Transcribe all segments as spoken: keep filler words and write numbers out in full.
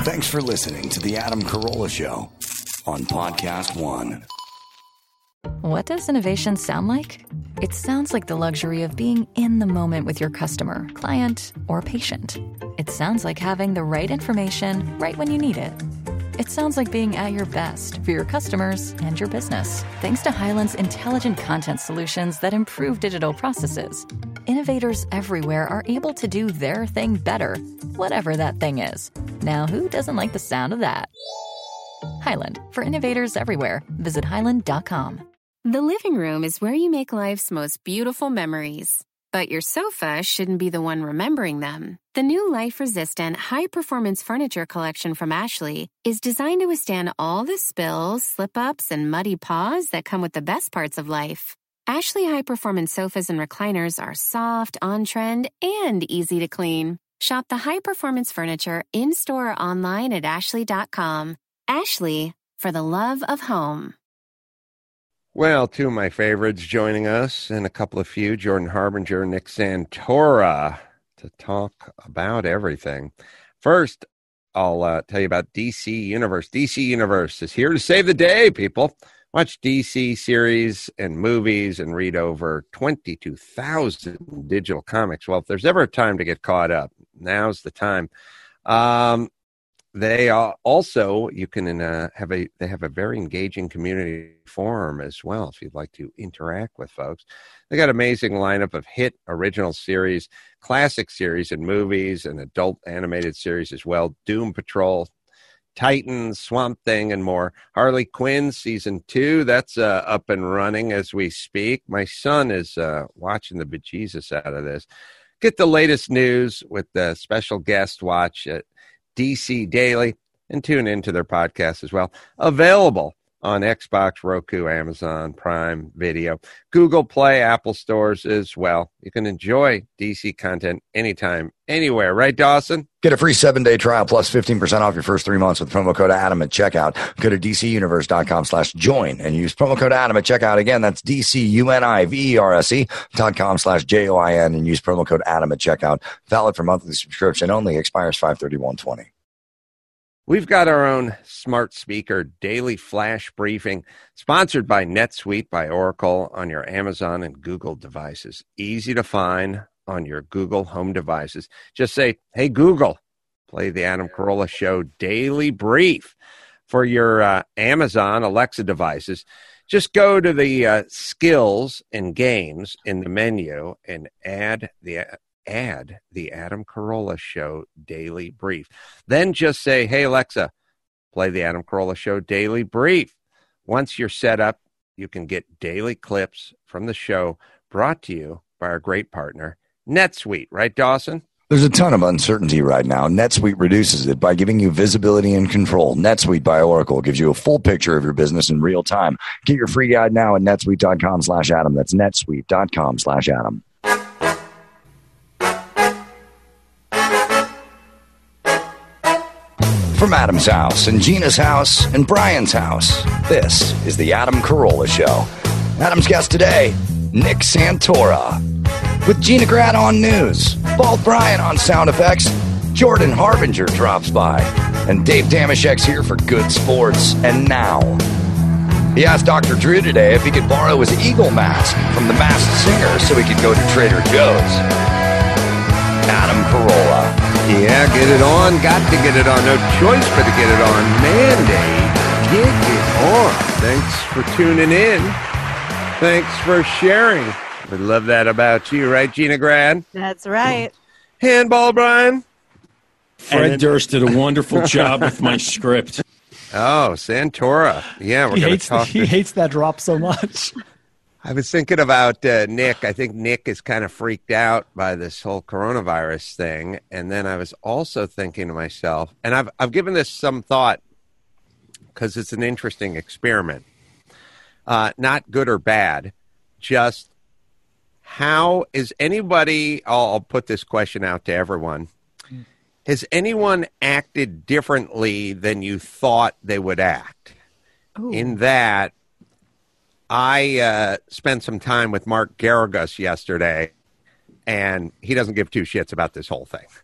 Thanks for listening to The Adam Carolla Show on Podcast One. What does innovation sound like? It sounds like the luxury of being in the moment with your customer, client, or patient. It sounds like having the right information right when you need it. It sounds like being at your best for your customers and your business. Thanks to Hyland's intelligent content solutions that improve digital processes, innovators everywhere are able to do their thing better, whatever that thing is. Now, who doesn't like the sound of that? Hyland, for innovators everywhere. Visit hyland dot com. The living room is where you make life's most beautiful memories. But your sofa shouldn't be the one remembering them. The new life-resistant, high-performance furniture collection from Ashley is designed to withstand all the spills, slip-ups, and muddy paws that come with the best parts of life. Ashley high-performance sofas and recliners are soft, on-trend, and easy to clean. Shop the high-performance furniture in-store or online at ashley dot com. Ashley, for the love of home. Well, two of my favorites joining us, and a couple of few, Jordan Harbinger, Nick Santora, to talk about everything. First, I'll uh, tell you about D C Universe. D C Universe is here to save the day, people. Watch D C series and movies and read over twenty-two thousand digital comics. Well, if there's ever a time to get caught up, now's the time. Um, They are also, you can uh, have a, they have a very engaging community forum as well if you'd like to interact with folks. They got an amazing lineup of hit original series, classic series and movies, and adult animated series as well. Doom Patrol, Titans, Swamp Thing, and more. Harley Quinn season two, that's uh, up and running as we speak. My son is uh, watching the bejesus out of this. Get the latest news with the special guest watch at D C Daily, and tune into their podcast as well. Available on Xbox, Roku, Amazon Prime Video, Google Play, Apple stores as well. You can enjoy D C content anytime, anywhere. Right, Dawson? Get a free seven-day trial plus fifteen percent off your first three months with promo code Adam at checkout. Go to dcuniverse.com slash join and use promo code Adam at checkout. Again, that's D-C-U-N-I-V-E-R-S-E dot com slash J-O-I-N and use promo code Adam at checkout. Valid for monthly subscription only. Expires five thirty-one twenty. We've got our own smart speaker daily flash briefing sponsored by NetSuite by Oracle on your Amazon and Google devices. Easy to find on your Google home devices. Just say, hey, Google, play the Adam Carolla Show daily brief. For your uh, Amazon Alexa devices, just go to the uh, skills and games in the menu and add the uh, add the Adam Carolla Show daily brief. Then just say, hey, Alexa, play the Adam Carolla Show daily brief. Once you're set up, you can get daily clips from the show brought to you by our great partner, NetSuite. Right, Dawson? There's a ton of uncertainty right now. NetSuite reduces it by giving you visibility and control. NetSuite by Oracle gives you a full picture of your business in real time. Get your free guide now at netsuite.com slash Adam. That's netsuite.com slash Adam. From Adam's house and Gina's house and Brian's house, this is the Adam Carolla Show. Adam's guest today, Nick Santora. With Gina Grad on news, Bald Brian on sound effects, Jordan Harbinger drops by, and Dave Damashek's here for good sports. And now, he asked Doctor Drew today if he could borrow his eagle mask from the Masked Singer so he could go to Trader Joe's. Adam Carolla. Yeah, get it on. Got to get it on. No choice but to get it on. Mandate. Get it on. Thanks for tuning in. Thanks for sharing. We love that about you, right, Gina Grad? That's right. Handball, Brian. Fred and Durst did a wonderful job with my script. Oh, Santora. Yeah, we're going to talk. He to... hates that drop so much. I was thinking about uh, Nick. I think Nick is kind of freaked out by this whole coronavirus thing. And then I was also thinking to myself, and I've I've given this some thought because it's an interesting experiment. Uh, not good or bad, just how is anybody, I'll, I'll put this question out to everyone. Has anyone acted differently than you thought they would act? Ooh. In that, I uh, spent some time with Mark Garrigus yesterday, and he doesn't give two shits about this whole thing.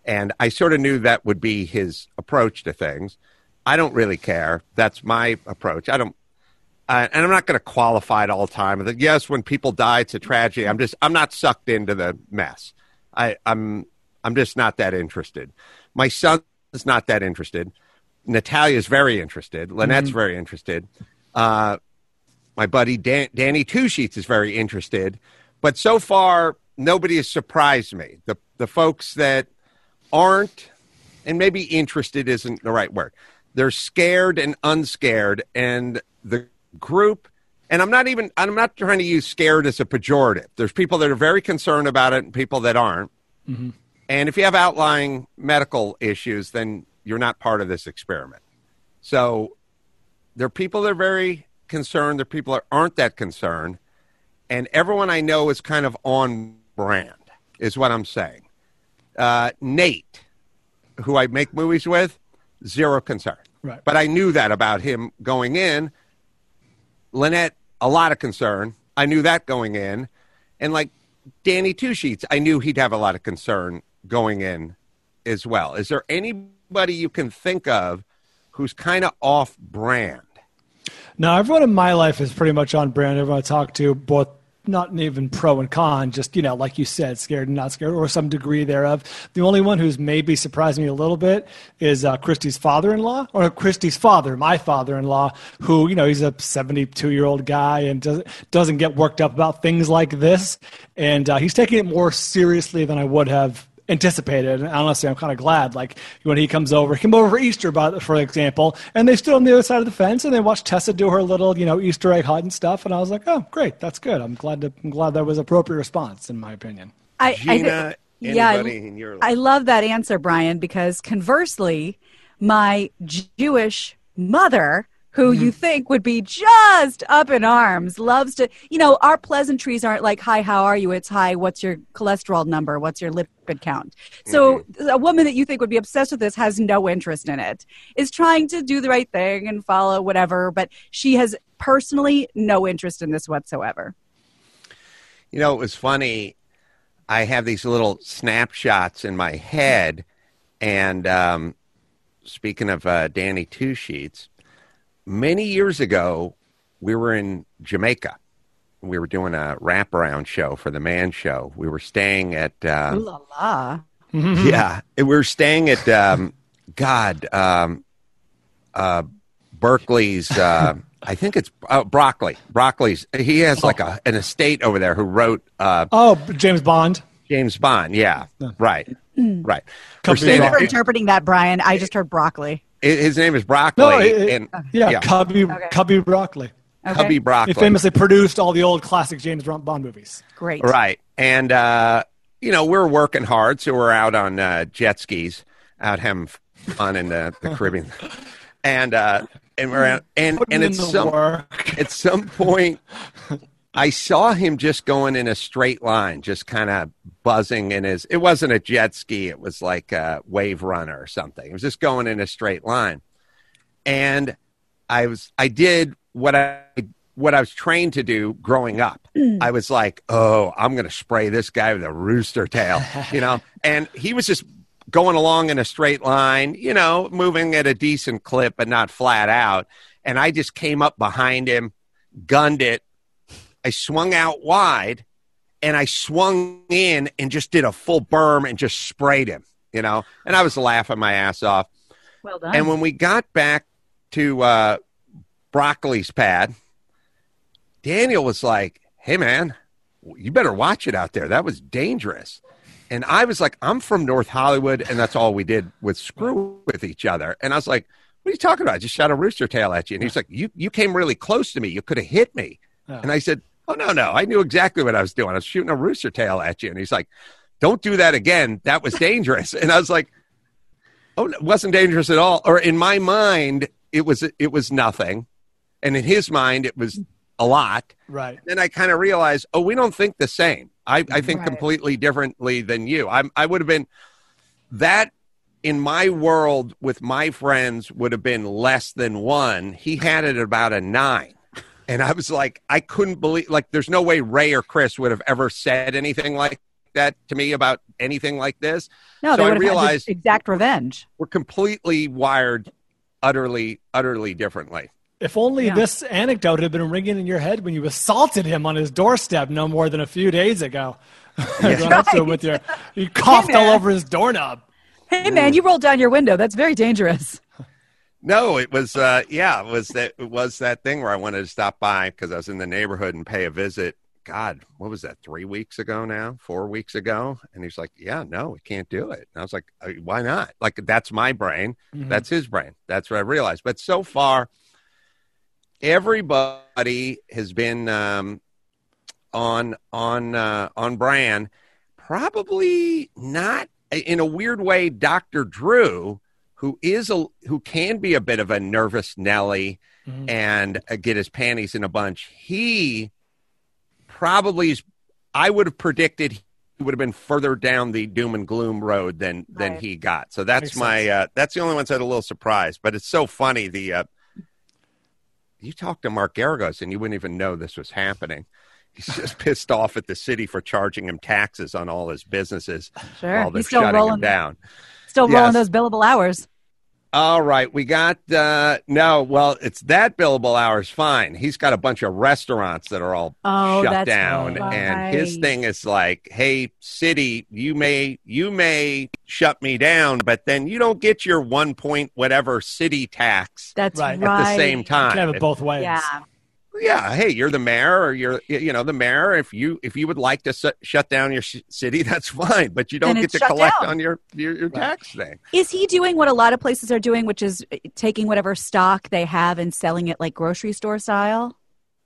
And I sort of knew that would be his approach to things. I don't really care. That's my approach. I don't, uh, and I'm not going to qualify it all the time. That yes, when people die, it's a tragedy. I'm just, I'm not sucked into the mess. I, I'm, I'm just not that interested. My son is not that interested. Natalia's very interested. Lynette's mm-hmm. very interested. Uh, my buddy Dan, Danny Two Sheets is very interested. But so far, nobody has surprised me. The the folks that aren't, and maybe interested isn't the right word. They're scared and unscared, and the group, and I'm not even, I'm not trying to use scared as a pejorative. There's people that are very concerned about it and people that aren't. Mm-hmm. And if you have outlying medical issues, then you're not part of this experiment. So there are people that are very concerned. There are people that aren't that concerned. And everyone I know is kind of on brand, is what I'm saying. Uh, Nate, who I make movies with, zero concern. Right. But I knew that about him going in. Lynette, a lot of concern. I knew that going in. And like Danny Two Sheets, I knew he'd have a lot of concern going in as well. Is there anybody you can think of who's kind of off brand? No, everyone in my life is pretty much on brand. Everyone I talk to, both not even pro and con, just, you know, like you said, scared and not scared, or some degree thereof. The only one who's maybe surprised me a little bit is uh, Christy's father-in-law, or Christy's father, my father-in-law, who, you know, he's a seventy-two-year-old guy and doesn't, doesn't get worked up about things like this. And uh, he's taking it more seriously than I would have anticipated. And honestly, I'm kind of glad. Like when he comes over, he came over for Easter, by, for example, and they stood on the other side of the fence and they watched Tessa do her little, you know, Easter egg hunt and stuff. And I was like, oh, great, that's good. I'm glad to, I'm glad that was appropriate response, in my opinion. I, Gina, I, yeah, in your life? I love that answer, Brian, because conversely, my Jewish mother, who you think would be just up in arms, loves to, you know, our pleasantries aren't like, hi, how are you? It's, hi, what's your cholesterol number? What's your lipid count? So mm-hmm. a woman that you think would be obsessed with this has no interest in it, is trying to do the right thing and follow whatever, but she has personally no interest in this whatsoever. You know, it was funny. I have these little snapshots in my head, and um, speaking of uh, Danny Two Sheets, many years ago, we were in Jamaica. We were doing a wraparound show for the Man Show. We were staying at... Uh, Ooh la la. Yeah. We were staying at, um, God, um, uh, Berkeley's... Uh, I think it's uh, Broccoli. Broccoli's... He has like a an estate over there who wrote... Uh, oh, James Bond. James Bond, yeah. Right. Mm. Right. Thank you for interpreting that, Brian. I just heard Broccoli. His name is Broccoli. No, it, and, yeah, yeah, Cubby, okay. Cubby Broccoli. Okay. Cubby Broccoli. He famously produced all the old classic James Bond movies. Great. Right. And, uh, you know, we're working hard, so we're out on uh, jet skis, out having fun in the, the Caribbean. And uh, and we're out, and, and at, some, at some point, I saw him just going in a straight line, just kind of buzzing in his, it wasn't a jet ski. It was like a wave runner or something. It was just going in a straight line. And I was, I did what I, what I was trained to do growing up. Mm. I was like, oh, I'm going to spray this guy with a rooster tail, you know? And he was just going along in a straight line, you know, moving at a decent clip, but not flat out. And I just came up behind him, gunned it. I swung out wide, and I swung in and just did a full berm and just sprayed him, you know, and I was laughing my ass off. Well done. And when we got back to uh, Broccoli's pad, Daniel was like, hey, man, you better watch it out there. That was dangerous. And I was like, I'm from North Hollywood, and that's all we did was screw with each other. And I was like, what are you talking about? I just shot a rooster tail at you. And he's like, you, you came really close to me. You could have hit me. Oh. And I said, oh, no, no. I knew exactly what I was doing. I was shooting a rooster tail at you. And he's like, don't do that again. That was dangerous. And I was like, oh, it wasn't dangerous at all. Or in my mind, it was it was nothing. And in his mind, it was a lot. Right. Then I kind of realized, oh, we don't think the same. I, I think right. completely differently than you. I'm, I would have been that in my world with my friends would have been less than one. He had it at about a nine. And I was like, I couldn't believe, like, there's no way Ray or Chris would have ever said anything like that to me about anything like this. No, so they I would have had realized this exact revenge. We're completely wired utterly, utterly differently. If only Yeah. this anecdote had been ringing in your head when you assaulted him on his doorstep no more than a few days ago. Going up to him with your, you coughed Hey, all man. over his doorknob. Hey, man, you rolled down your window. That's very dangerous. No, it was, uh, yeah, it was that, it was that thing where I wanted to stop by because I was in the neighborhood and pay a visit. God, what was that? Three weeks ago now, four weeks ago. And he's like, yeah, no, we can't do it. And I was like, why not? Like, that's my brain. Mm-hmm. That's his brain. That's what I realized. But so far, everybody has been, um, on, on, uh, on brand, probably not in a weird way. Doctor Drew, who is a, who can be a bit of a nervous Nelly mm-hmm. and uh, get his panties in a bunch. He, Probably, I would have predicted he would have been further down the doom and gloom road than than Right. he got. So that's Makes my uh, that's the only one that's had a little surprise. But it's so funny. The uh, you talk to Mark Garagos and you wouldn't even know this was happening. He's just pissed off at the city for charging him taxes on all his businesses Sure. while they're He's still shutting rolling- him down. Still Yes. rolling those billable hours. All right, we got uh no, well, it's that billable hours fine. He's got a bunch of restaurants that are all Oh, shut that's down, right. and his thing is like, "Hey, city, you may you may shut me down, but then you don't get your one point whatever city tax That's Right. right. At at the same You time." can have it both ways. Yeah. Yeah, hey, you're the mayor, or you're you know the mayor. If you if you would like to su- shut down your sh- city, that's fine, but you don't Then get it's to shut collect down. on your your, your tax thing. Is he doing what a lot of places are doing, which is taking whatever stock they have and selling it like grocery store style?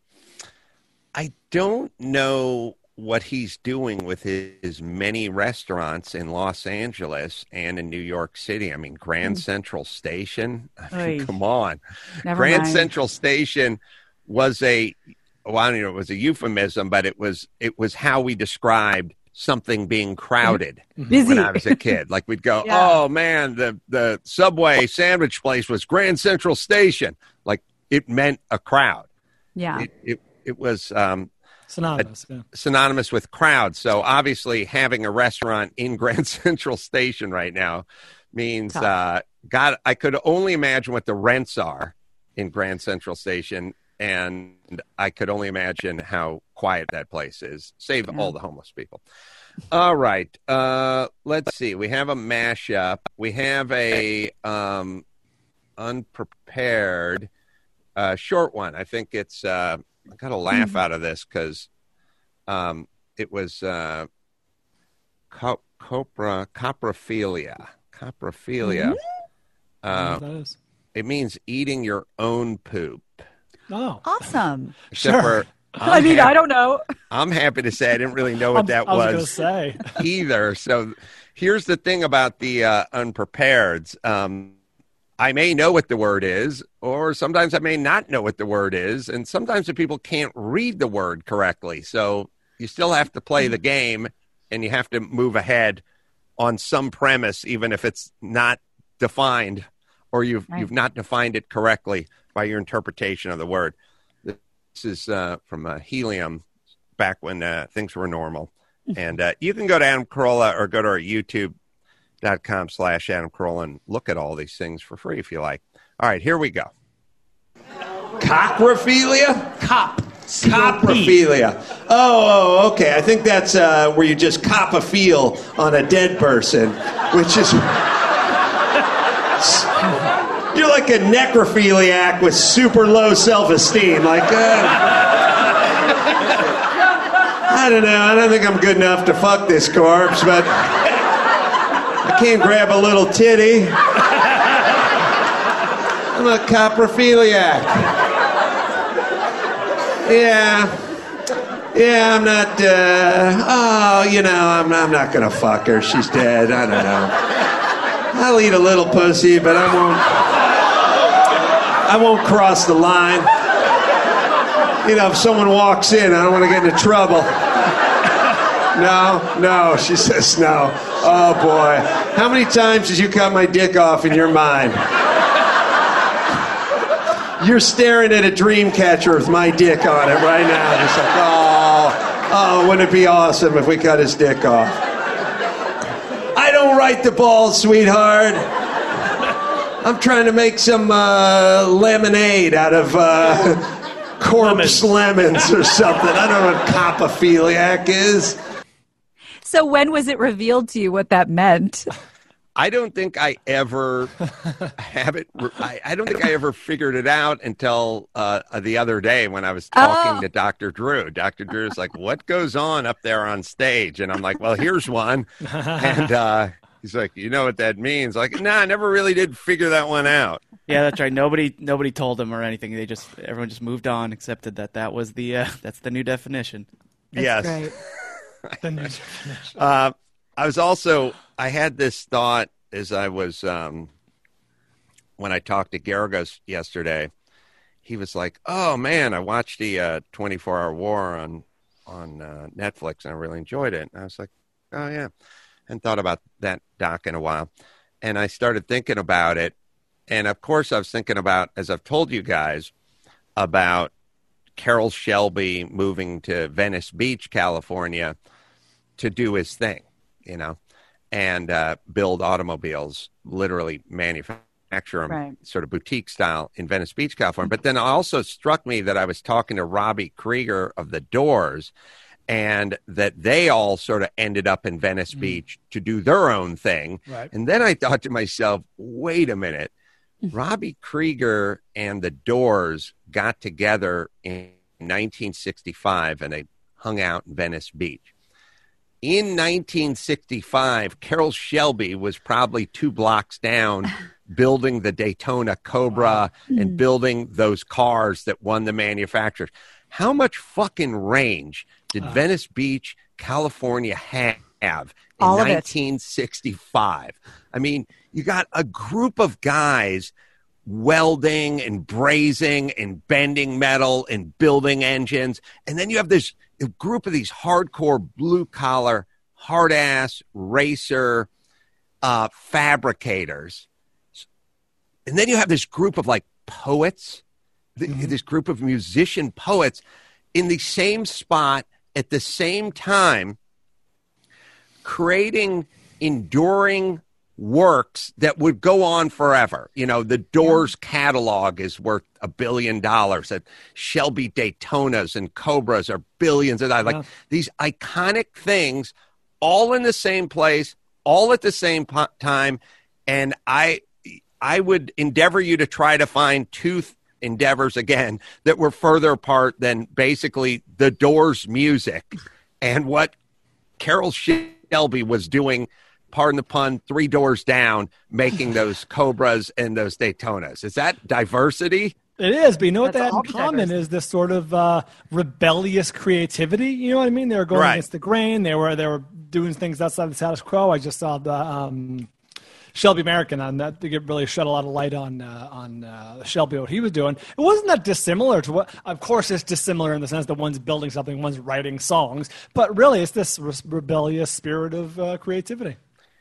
I don't know what he's doing with his, his many restaurants in Los Angeles and in New York City. I mean, Grand Central Station. I mean, Oy. come on. Never Grand mind. Central Station was a, well, I don't know, it was a euphemism, but it was it was how we described something being crowded Busy. when I was a kid. Like we'd go, Yeah. oh man, the the Subway sandwich place was Grand Central Station. Like it meant a crowd. Yeah. It it, it was um, Synonymous. Yeah. synonymous with crowd. So obviously having a restaurant in Grand Central Station right now means Tough. uh, God, I could only imagine what the rents are in Grand Central Station. And I could only imagine how quiet that place is. Save Yeah. all the homeless people. All right. Uh, let's see. We have a mashup. We have a um, unprepared uh, short one. I think it's, uh, I got a laugh out of this because um, it was uh, co- copra, coprophilia. Coprophilia. I don't know Uh, what that is. it means eating your own poop. Oh. Awesome. Except Sure. for I I'm mean, hap- I don't know. I'm happy to say I didn't really know what I'm- that I was, was, going to say. either. So here's the thing about the uh, unprepareds. Um, I may know what the word is, or sometimes I may not know what the word is. And sometimes the people can't read the word correctly. So you still have to play the game and you have to move ahead on some premise, even if it's not defined or you've, Right. you've not defined it correctly by your interpretation of the word. This is uh, from uh, Helium, back when uh, things were normal. And uh, you can go to Adam Carolla or go to our YouTube.com slash Adam Carolla and look at all these things for free if you like. All right, here we go. Coprophilia? Cop. Coprophilia. Oh, oh, okay. I think that's uh, where you just cop a feel on a dead person, which is... You're like a necrophiliac with super low self-esteem. Like, uh, I don't know. I don't think I'm good enough to fuck this corpse, but I can't grab a little titty. I'm a coprophiliac. Yeah. Yeah, I'm not, uh, oh, you know, I'm, I'm not going to fuck her. She's dead. I don't know. I'll eat a little pussy, but I won't... I won't cross the line. You know, if someone walks in, I don't want to get into trouble. No, no, she says no. Oh, boy. How many times did you cut my dick off in your mind? You're staring at a dream catcher with my dick on it right now. Just like, oh, Oh, wouldn't it be awesome if we cut his dick off? I don't write the balls, sweetheart. I'm trying to make some uh, lemonade out of uh, corpse lemons or something. I don't know what copophiliac is. So when was it revealed to you what that meant? I don't think I ever have it. I, I don't think I ever figured it out until uh, the other day when I was talking Oh. to Doctor Drew. Doctor Drew's like, "What goes on up there on stage?" And I'm like, "Well, here's one." And uh, he's like, "You know what that means?" Like, "No, nah, I never really did figure that one out." Yeah, that's right. Nobody, nobody told him or anything. They just, everyone just moved on, accepted that that was the, uh, that's the new definition. That's yes. great. The new definition. Uh, I was also, I had this thought as I was, um, when I talked to Garagos yesterday, he was like, "Oh man, I watched the uh, twenty-four hour war on, on uh, Netflix and I really enjoyed it." And I was like, "Oh yeah." And thought about that doc in a while. And I started thinking about it. And of course I was thinking about, as I've told you guys, about Carroll Shelby moving to Venice Beach, California to do his thing, you know, and uh, build automobiles, literally manufacture them, Right. sort of boutique style in Venice Beach, California. But then it also struck me that I was talking to Robbie Krieger of The Doors, and that they all sort of ended up in Venice Beach to do their own thing. Right. And then I thought to myself, wait a minute. Robbie Krieger and The Doors got together in nineteen sixty-five, and they hung out in Venice Beach. In nineteen sixty-five, Carroll Shelby was probably two blocks down building the Daytona Cobra and building those cars that won the manufacturers. How much fucking range did Uh. Venice Beach, California have in All of it. nineteen sixty-five? I mean, you got a group of guys welding and brazing and bending metal and building engines. And then you have this group of these hardcore blue-collar, hard-ass racer uh, fabricators. And then you have this group of, like, poets, th- Mm-hmm. this group of musician poets in the same spot at the same time, creating enduring works that would go on forever. You know, the Doors catalog is worth a billion dollars. That Shelby Daytonas and Cobras are billions of dollars. Like Yeah. these iconic things, all in the same place, all at the same po- time. And I, I would endeavor you to try to find two th- endeavors again that were further apart than basically the Doors music and what Carroll Shelby was doing, pardon the pun, three doors down, making those Cobras and those Daytonas. Is that diversity? It is, but you know what That's they had all in common diversity. is this sort of uh, rebellious creativity. You know what I mean? They were going Right. against the grain. They were they were doing things outside the status quo. I just saw the um, Shelby American on that. They could really shed a lot of light on uh, on uh, Shelby, what he was doing. It wasn't that dissimilar to what. Of course, it's dissimilar in the sense that one's building something, one's writing songs, but really, it's this re- rebellious spirit of uh, creativity.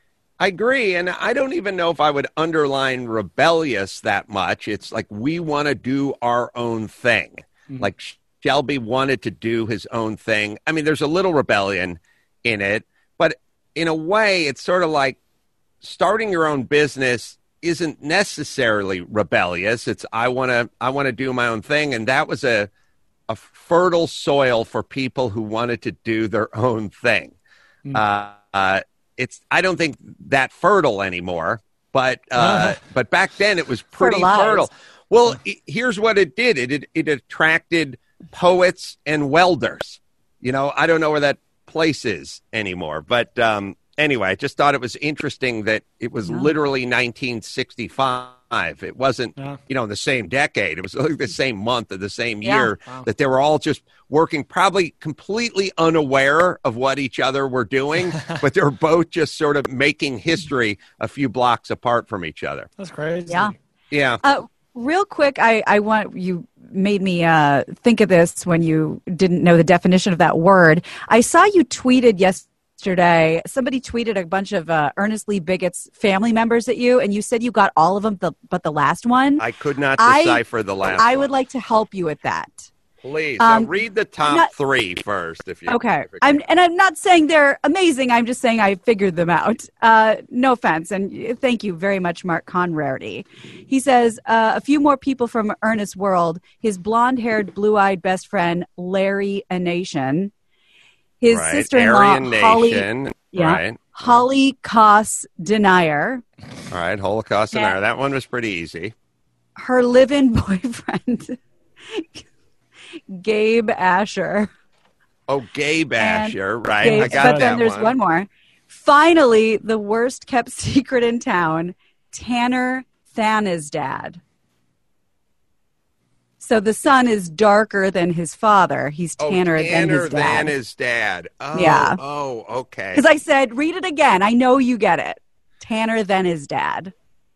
I agree. And I don't even know if I would underline rebellious that much. It's like we want to do our own thing. Mm-hmm. Like Shelby wanted to do his own thing. I mean, there's a little rebellion in it, but in a way, it's sort of like starting your own business isn't necessarily rebellious. It's I want to I want to do my own thing. And that was a a fertile soil for people who wanted to do their own thing. Mm. Uh, uh, it's I don't think that fertile anymore, but uh, Uh-huh. but back then it was pretty Fertilized. fertile. Well, i here's what it did. It, it it attracted poets and welders. You know, I don't know where that place is anymore, but um, anyway, I just thought it was interesting that it was literally nineteen sixty-five. It wasn't, Yeah. you know, in the same decade. It was like the same month of the same Yeah. year Wow. that they were all just working, probably completely unaware of what each other were doing, but they were both just sort of making history a few blocks apart from each other. That's crazy. Yeah. Yeah. Uh, real quick, I, I want you made me uh, think of this when you didn't know the definition of that word. I saw you tweeted yesterday. Somebody tweeted a bunch of uh, Ernest Lee Bigot's family members at you, and you said you got all of them, the, but the last one. I could not I- decipher the last I one. would like to help you with that. Please Um, uh, read the top not- three first, if you Okay. if you I'm, can. and I'm not saying they're amazing. I'm just saying I figured them out. Uh, no offense. And thank you very much, Mark Conrarity. He says, uh, a few more people from Ernest World. His blonde-haired, blue-eyed best friend, Larry Anation. His Right. sister-in-law, Aryan Holly, Nation. yeah, Right. Holly Koss Denier. All right. Holocaust and Yeah. Ireland. That one was pretty easy. Her live-in boyfriend, Gabe Asher. Oh, Gabe And Asher. Right. Gabe- I got but that then there's one. more. Finally, the worst kept secret in town, Tanner Thanisdad. So the son is darker than his father. He's Oh, tanner, than Tanner his than dad. his dad. Oh, Yeah. Oh, okay. Because I said, read it again. I know you get it. Tanner than his dad.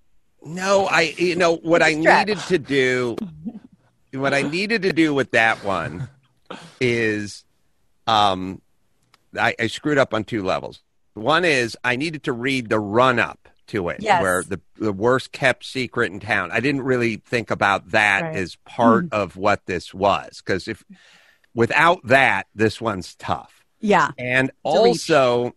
No, I, you know, what I Stretch. needed to do, what I needed to do with that one is, um, I, I screwed up on two levels. One is I needed to read the run up to it, Yes. where the, the worst kept secret in town. I didn't really think about that Right. as part of what this was. Because if, without that, this one's tough. Yeah. And a reach. also,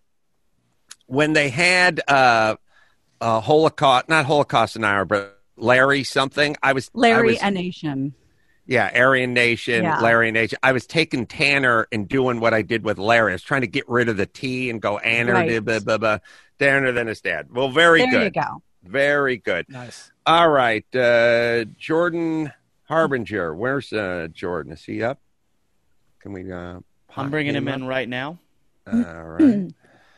when they had uh, uh, Holocaust, not Holocaust in Ireland, but Larry something, I was Larry I was, Anation. yeah, Aryan Nation, Yeah. Larry Nation. I was taking Tanner and doing what I did with Larry. I was trying to get rid of the T and go Anner, Right. blah, blah, blah. Tanner than his dad. Well, very There good. you go. Very good. Nice. All right, uh, Jordan Harbinger. Where's uh, Jordan? Is he up? Can we? Uh, pot I'm bringing him up? in right now. All right.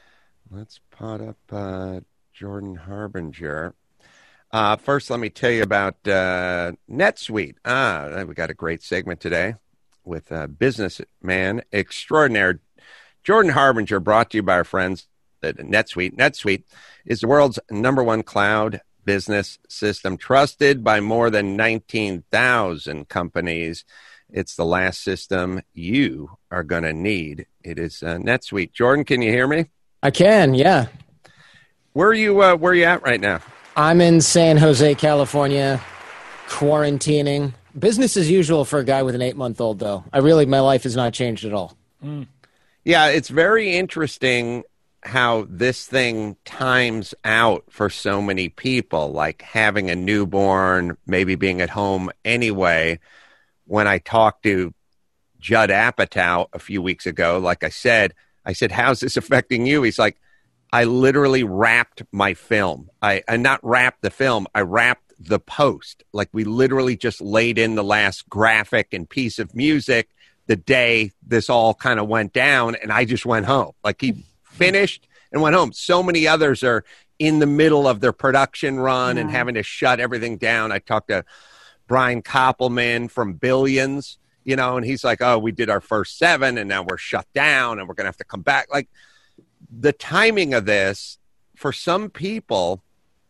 Let's pot up uh, Jordan Harbinger. Uh, first, let me tell you about uh, NetSuite. Ah, we got a great segment today with uh, businessman extraordinaire Jordan Harbinger, brought to you by our friends at NetSuite. NetSuite is the world's number one cloud business system, trusted by more than nineteen thousand companies. It's the last system you are going to need. It is uh, NetSuite. Jordan, can you hear me? I can, yeah. Where are you? Uh, where are you at right now? I'm in San Jose, California, quarantining. Business as usual for a guy with an eight-month-old, though. I really, my life has not changed at all. Mm. Yeah, it's very interesting how this thing times out for so many people, like having a newborn, maybe being at home anyway. When I talked to Judd Apatow a few weeks ago, like I said, I said, how's this affecting you? He's like, I literally wrapped my film. I, I not wrapped the film. I wrapped the post. Like we literally just laid in the last graphic and piece of music the day this all kind of went down. And I just went home. Like he finished and went home. So many others are in the middle of their production run Yeah. and having to shut everything down. I talked to Brian Koppelman from Billions, you know, and he's like, oh, we did our first seven and now we're shut down and we're going to have to come back. Like the timing of this for some people,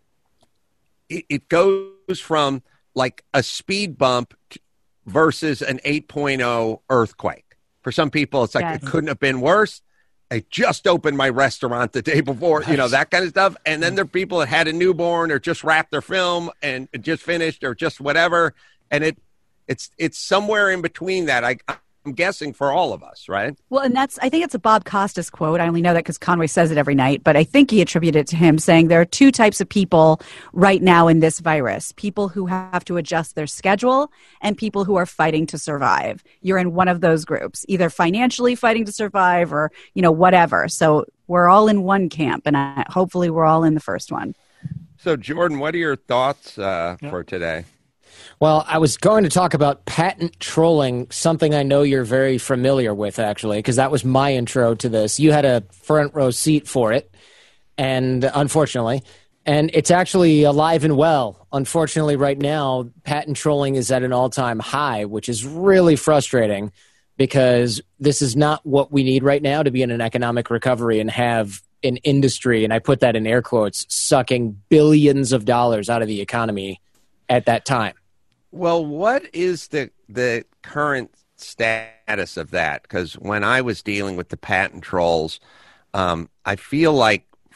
it, it goes from like a speed bump t- versus an eight point oh earthquake. For some people, it's like, Yes. it couldn't have been worse. I just opened my restaurant the day before, you know, that kind of stuff. And then there are people that had a newborn or just wrapped their film and it just finished or just whatever. And it it's it's somewhere in between that, I, I'm guessing, for all of us, right? Well, and that's, I think it's a Bob Costas quote. I only know that because Conway says it every night, but I think he attributed it to him saying there are two types of people right now in this virus, people who have to adjust their schedule and people who are fighting to survive. You're in one of those groups, either financially fighting to survive or, you know, whatever. So we're all in one camp, and I, hopefully we're all in the first one. So, Jordan, what are your thoughts uh, Yep. for today? Well, I was going to talk about patent trolling, something I know you're very familiar with, actually, because that was my intro to this. You had a front row seat for it, and unfortunately, and it's actually alive and well. Unfortunately, right now, patent trolling is at an all-time high, which is really frustrating because this is not what we need right now to be in an economic recovery and have an industry, and I put that in air quotes, sucking billions of dollars out of the economy at that time. Well, what is the the current status of that? Because when I was dealing with the patent trolls, um, I feel like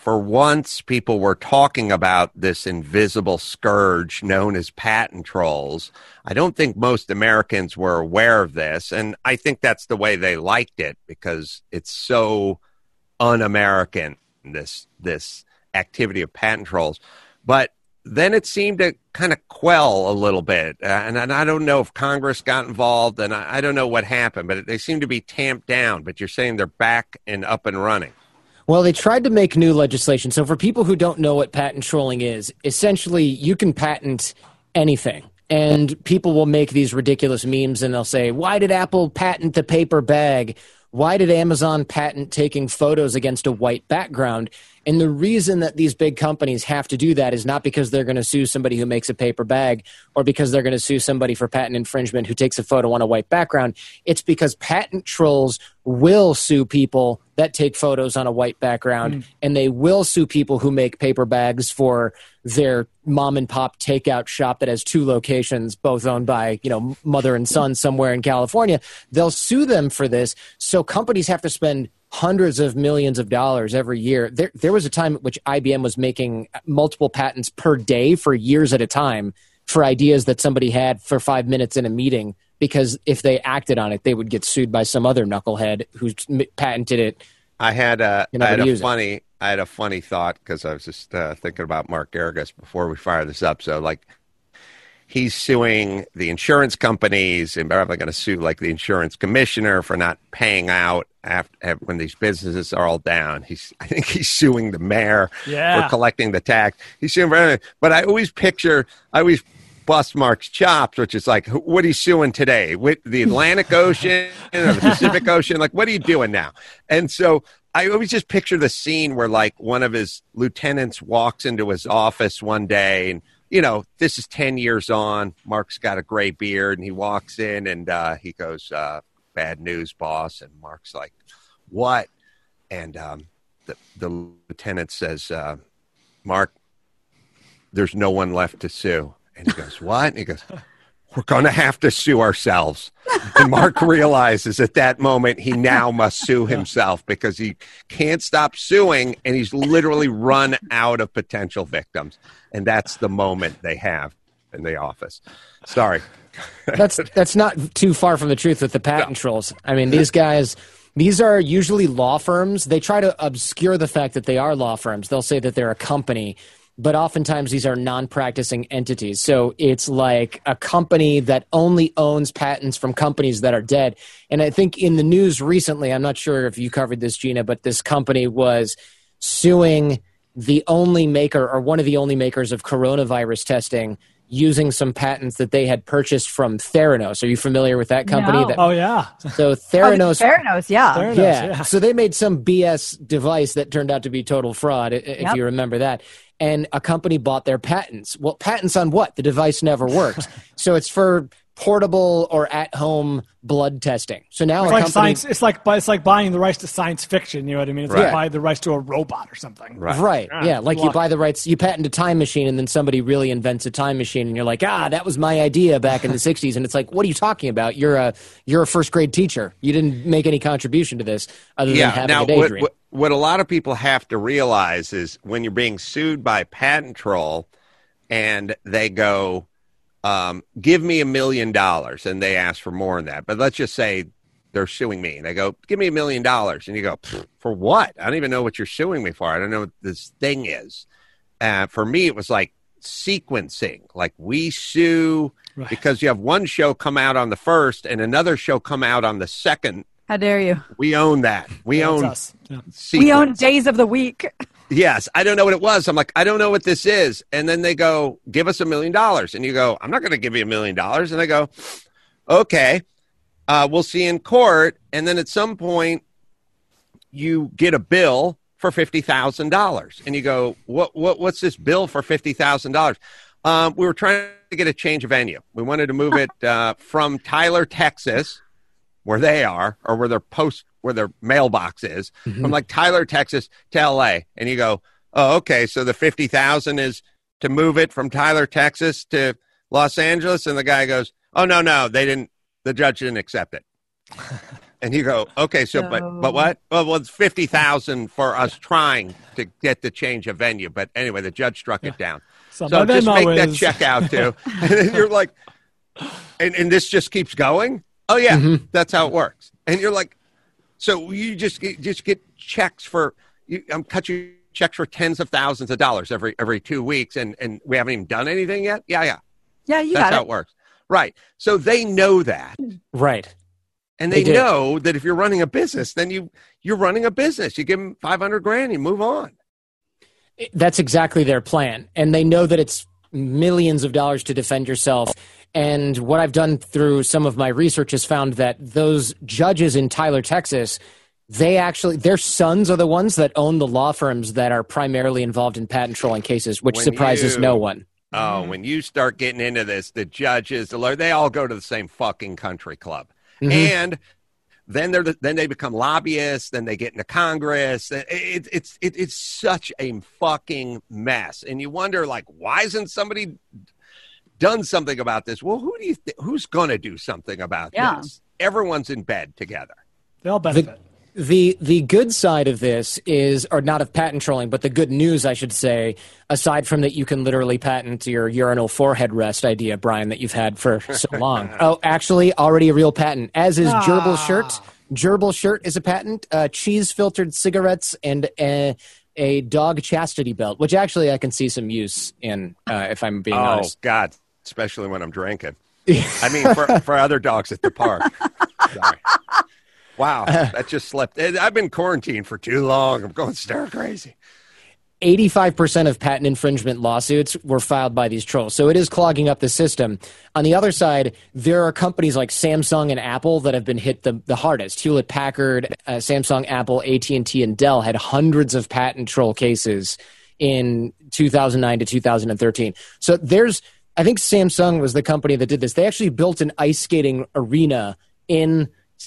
for once people were talking about this invisible scourge known as patent trolls. I don't think most Americans were aware of this, and I think that's the way they liked it because it's so un-American, this this activity of patent trolls. But then it seemed to kind of quell a little bit, uh, and, and I don't know if Congress got involved, and I, I don't know what happened, but they seem to be tamped down. But you're saying they're back and up and running. Well, they tried to make new legislation. So for people who don't know what patent trolling is, essentially you can patent anything. And people will make these ridiculous memes and they'll say, why did Apple patent the paper bag? Why did Amazon patent taking photos against a white background? And the reason that these big companies have to do that is not because they're going to sue somebody who makes a paper bag or because they're going to sue somebody for patent infringement who takes a photo on a white background. It's because patent trolls will sue people that take photos on a white background, mm. and they will sue people who make paper bags for their mom and pop takeout shop that has two locations, both owned by, you know, mother and son somewhere in California. They'll sue them for this. So companies have to spend hundreds of millions of dollars every year. There, there was a time at which I B M was making multiple patents per day for years at a time for ideas that somebody had for five minutes in a meeting, because if they acted on it, they would get sued by some other knucklehead who's patented it. I had a, I had a funny, it. I had a funny thought because I was just uh, thinking about Mark Garagos before we fire this up. So, like, he's suing the insurance companies and probably going to sue like the insurance commissioner for not paying out after when these businesses are all down. He's, I think he's suing the mayor yeah. for collecting the tax. He's suing for everything. But I always picture, I always bust Mark's chops, which is like, what are you suing today? With the Atlantic Ocean or the Pacific Ocean? Like, what are you doing now? And so I always just picture the scene where like one of his lieutenants walks into his office one day and, you know, this is ten years on. Mark's got a gray beard and he walks in and uh, he goes, uh, bad news, boss. And Mark's like, what? And um, the, the lieutenant says, uh, Mark, there's no one left to sue. And he goes, what? And he goes, we're going to have to sue ourselves. And Mark realizes at that moment he now must sue himself because he can't stop suing and he's literally run out of potential victims. And that's the moment they have in the office. Sorry. That's that's not too far from the truth with the patent no. trolls. I mean, these guys, these are usually law firms. They try to obscure the fact that they are law firms. They'll say that they're a company. But oftentimes these are non-practicing entities. So it's like a company that only owns patents from companies that are dead. And I think in the news recently, I'm not sure if you covered this, Gina, but this company was suing the only maker or one of the only makers of coronavirus testing using some patents that they had purchased from Theranos. Are you familiar with that company? No. That, oh, yeah. So Theranos. Oh, Theranos, yeah. Theranos, yeah. yeah. So they made some B S device that turned out to be total fraud, if Yep. you remember that. And a company bought their patents. Well, patents on what? The device never worked. So it's for portable or at-home blood testing. So now it's a like company, science. It's like it's like buying the rights to science fiction. You know what I mean? It's Right. like buying the rights to a robot or something. Right. Right. Yeah, Yeah. Like you luck. buy the rights, you patent a time machine, and then somebody really invents a time machine, and you're like, ah, that was my idea back in the sixties. And it's like, what are you talking about? You're a you're a first grade teacher. You didn't make any contribution to this other Yeah. than having Now, a daydream. what, what, what a lot of people have to realize is when you're being sued by patent troll, and they go, um, give me a million dollars, and they ask for more than that. But let's just say they're suing me, and they go, give me a million dollars. And you go, for what? I don't even know what you're suing me for. I don't know what this thing is. Uh, for me, it was like sequencing. Like we sue right. because you have one show come out on the first and another show come out on the second. How dare you? We own that. We Yeah, own us. Yeah. We own days of the week. Yes, I don't know what it was. I'm like, I don't know what this is. And then they go, give us a million dollars. And you go, I'm not going to give you a million dollars. And I go, okay, uh, we'll see in court. And then at some point, you get a bill for fifty thousand dollars. And you go, what, what, what's this bill for fifty thousand dollars? Um, we were trying to get a change of venue. We wanted to move it uh, from Tyler, Texas, where they are, or where their post, where their mailbox is, mm-hmm. from like Tyler, Texas to L A. And you go, oh, okay, so the fifty thousand is to move it from Tyler, Texas to Los Angeles. And the guy goes, oh, no, no, they didn't, the judge didn't accept it. And you go, okay, so, but but what? Well, well it's fifty thousand for us trying to get the change of venue. But anyway, the judge struck it down. So, So my just Venmo make that is- check out, too. And then you're like, and, and this just keeps going? Oh, yeah, Mm-hmm. that's how it works. And you're like, so you just get, just get checks for, you, I'm cutting checks for tens of thousands of dollars every every two weeks, and, and we haven't even done anything yet? Yeah, yeah. Yeah, you That's got how it. it works. Right. So they know that. Right. And they, They do. know that if you're running a business, then you, you're running a business. You give them five hundred grand, you move on. That's exactly their plan. And they know that it's millions of dollars to defend yourself. And what I've done through some of my research has found that those judges in Tyler, Texas, they actually, their sons are the ones that own the law firms that are primarily involved in patent trolling cases, which When surprises you- no one. Oh, when you start getting into this, the judges, the lawyer, they all go to the same fucking country club. Mhm. And then they're the, then they become lobbyists, then they get into Congress. It, it, it's it, it's such a fucking mess. And you wonder, like, why isn't somebody done something about this? Well, who do you th- who's going to do something about Yeah. this? Everyone's in bed together. They all benefit. The the good side of this is, or not of patent trolling, but the good news, I should say, aside from that you can literally patent your urinal forehead rest idea, Brian, that you've had for so long. Oh, actually, already a real patent, as is Gerbil Shirt. Gerbil Shirt is a patent. Uh, cheese-filtered cigarettes and a, a dog chastity belt, which actually I can see some use in, uh, if I'm being Oh, honest. God, especially when I'm drinking. I mean, for, for other dogs at the park. Sorry. Wow, that just slipped. I've been quarantined for too long. I'm going stir crazy. eighty-five percent of patent infringement lawsuits were filed by these trolls. So it is clogging up the system. On the other side, there are companies like Samsung and Apple that have been hit the, the hardest. Hewlett-Packard, uh, Samsung, Apple, A T and T, and Dell had hundreds of patent troll cases in two thousand nine to two thousand thirteen. So there's, I think Samsung was the company that did this. They actually built an ice skating arena in,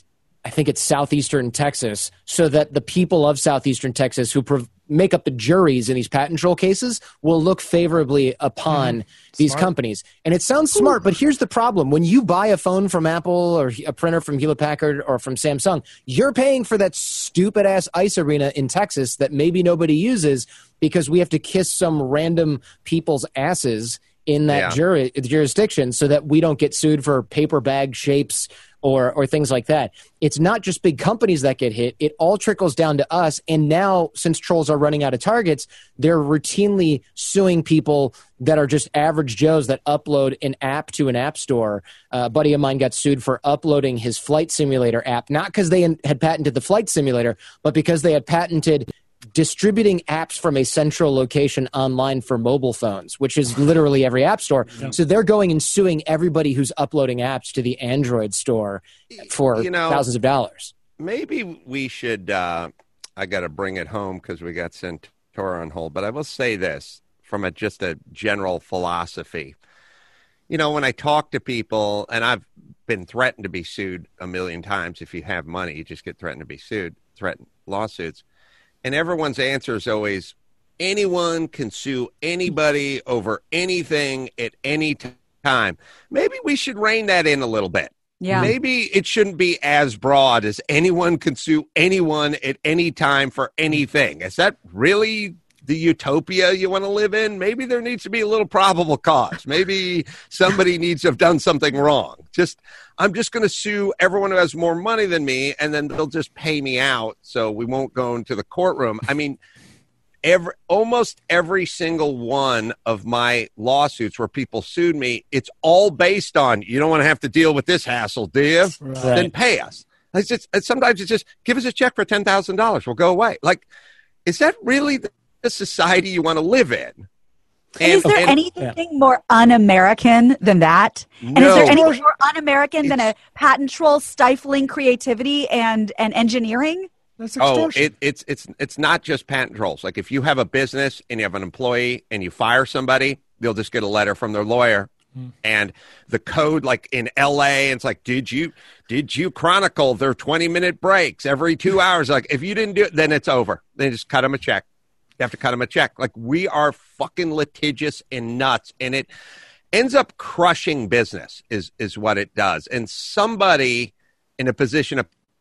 I think it's southeastern Texas, so that the people of southeastern Texas who prov- make up the juries in these patent troll cases will look favorably upon mm-hmm. these Smart. companies. And it sounds smart, but here's the problem. When you buy a phone from Apple or a printer from Hewlett-Packard or from Samsung, you're paying for that stupid-ass ice arena in Texas that maybe nobody uses because we have to kiss some random people's asses in that Yeah. jury, jurisdiction so that we don't get sued for paper bag shapes or or things like that. It's not just big companies that get hit. It all trickles down to us. And now, since trolls are running out of targets, they're routinely suing people that are just average Joes that upload an app to an app store. Uh, a buddy of mine got sued for uploading his flight simulator app, not because they had patented the flight simulator, but because they had patented distributing apps from a central location online for mobile phones, which is literally every app store. Yeah. So they're going and suing everybody who's uploading apps to the Android store for You know, thousands of dollars. Maybe we should, uh, I got to bring it home because we got Santora on hold, but I will say this from a, just a general philosophy. You know, when I talk to people, and I've been threatened to be sued a million times. If you have money, you just get threatened to be sued, threatened lawsuits. And everyone's answer is always, anyone can sue anybody over anything at any t- time. Maybe we should rein that in a little bit. Yeah. Maybe it shouldn't be as broad as anyone can sue anyone at any time for anything. Is that really the utopia you want to live in? Maybe there needs to be a little probable cause. Maybe somebody needs to have done something wrong. Just, I'm just going to sue everyone who has more money than me, and then they'll just pay me out so we won't go into the courtroom. I mean, every almost every single one of my lawsuits where people sued me, it's all based on, you don't want to have to deal with this hassle, do you? Right. Then pay us. It's just, and sometimes it's just, give us a check for ten thousand dollars. We'll go away. Like, is that really the the society you want to live in? And, is there and, anything yeah. more un-American than that? No. And is there anything more un-American than a patent troll stifling creativity and, and engineering? That's oh, it, it's it's it's not just patent trolls. Like if you have a business and you have an employee and you fire somebody, they'll just get a letter from their lawyer. Hmm. And the code, like in L A, it's like, did you did you chronicle their twenty minute breaks every two hours? Like if you didn't do it, then it's over. Then just cut them a check. You have to cut them a check. Like we are fucking litigious and nuts, and it ends up crushing business is is what it does. And somebody in a position of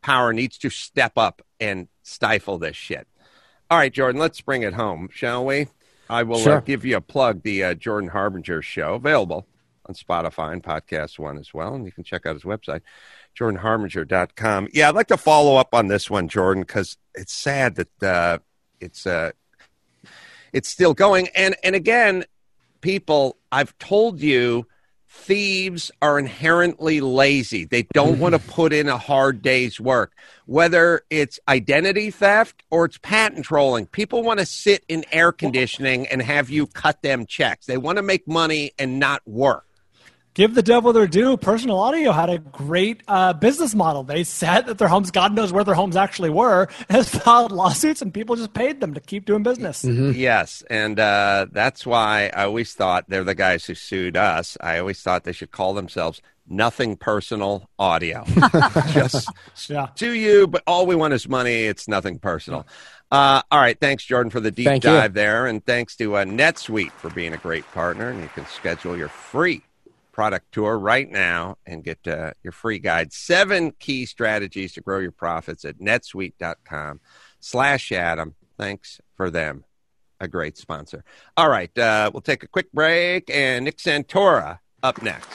power needs to step up and stifle this shit. All right, Jordan, let's bring it home, shall we? I will Sure. uh, give you a plug, the uh, Jordan Harbinger Show, available on Spotify and Podcast One as well. And you can check out his website, jordan harbinger dot com. Yeah, I'd like to follow up on this one, Jordan, because it's sad that uh, it's uh, it's still going. And, and again, people, I've told you, thieves are inherently lazy. They don't want to put in a hard day's work, whether it's identity theft or it's patent trolling. People want to sit in air conditioning and have you cut them checks. They want to make money and not work. Give the devil their due. Personal Audio had a great uh, business model. They said that their homes, God knows where their homes actually were, has filed lawsuits, and people just paid them to keep doing business. Mm-hmm. Yes, and uh, that's why I always thought they're the guys who sued us. I always thought they should call themselves Nothing Personal Audio. Just yeah. sue you, but all we want is money. It's nothing personal. Uh, all right, thanks, Jordan, for the deep Thank dive you. there, and thanks to uh, NetSuite for being a great partner, and you can schedule your free product tour right now and get uh, your free guide. Seven key strategies to grow your profits at netsuite.com slash Adam. Thanks for them. A great sponsor. All right. Uh, we'll take a quick break, and Nick Santora up next.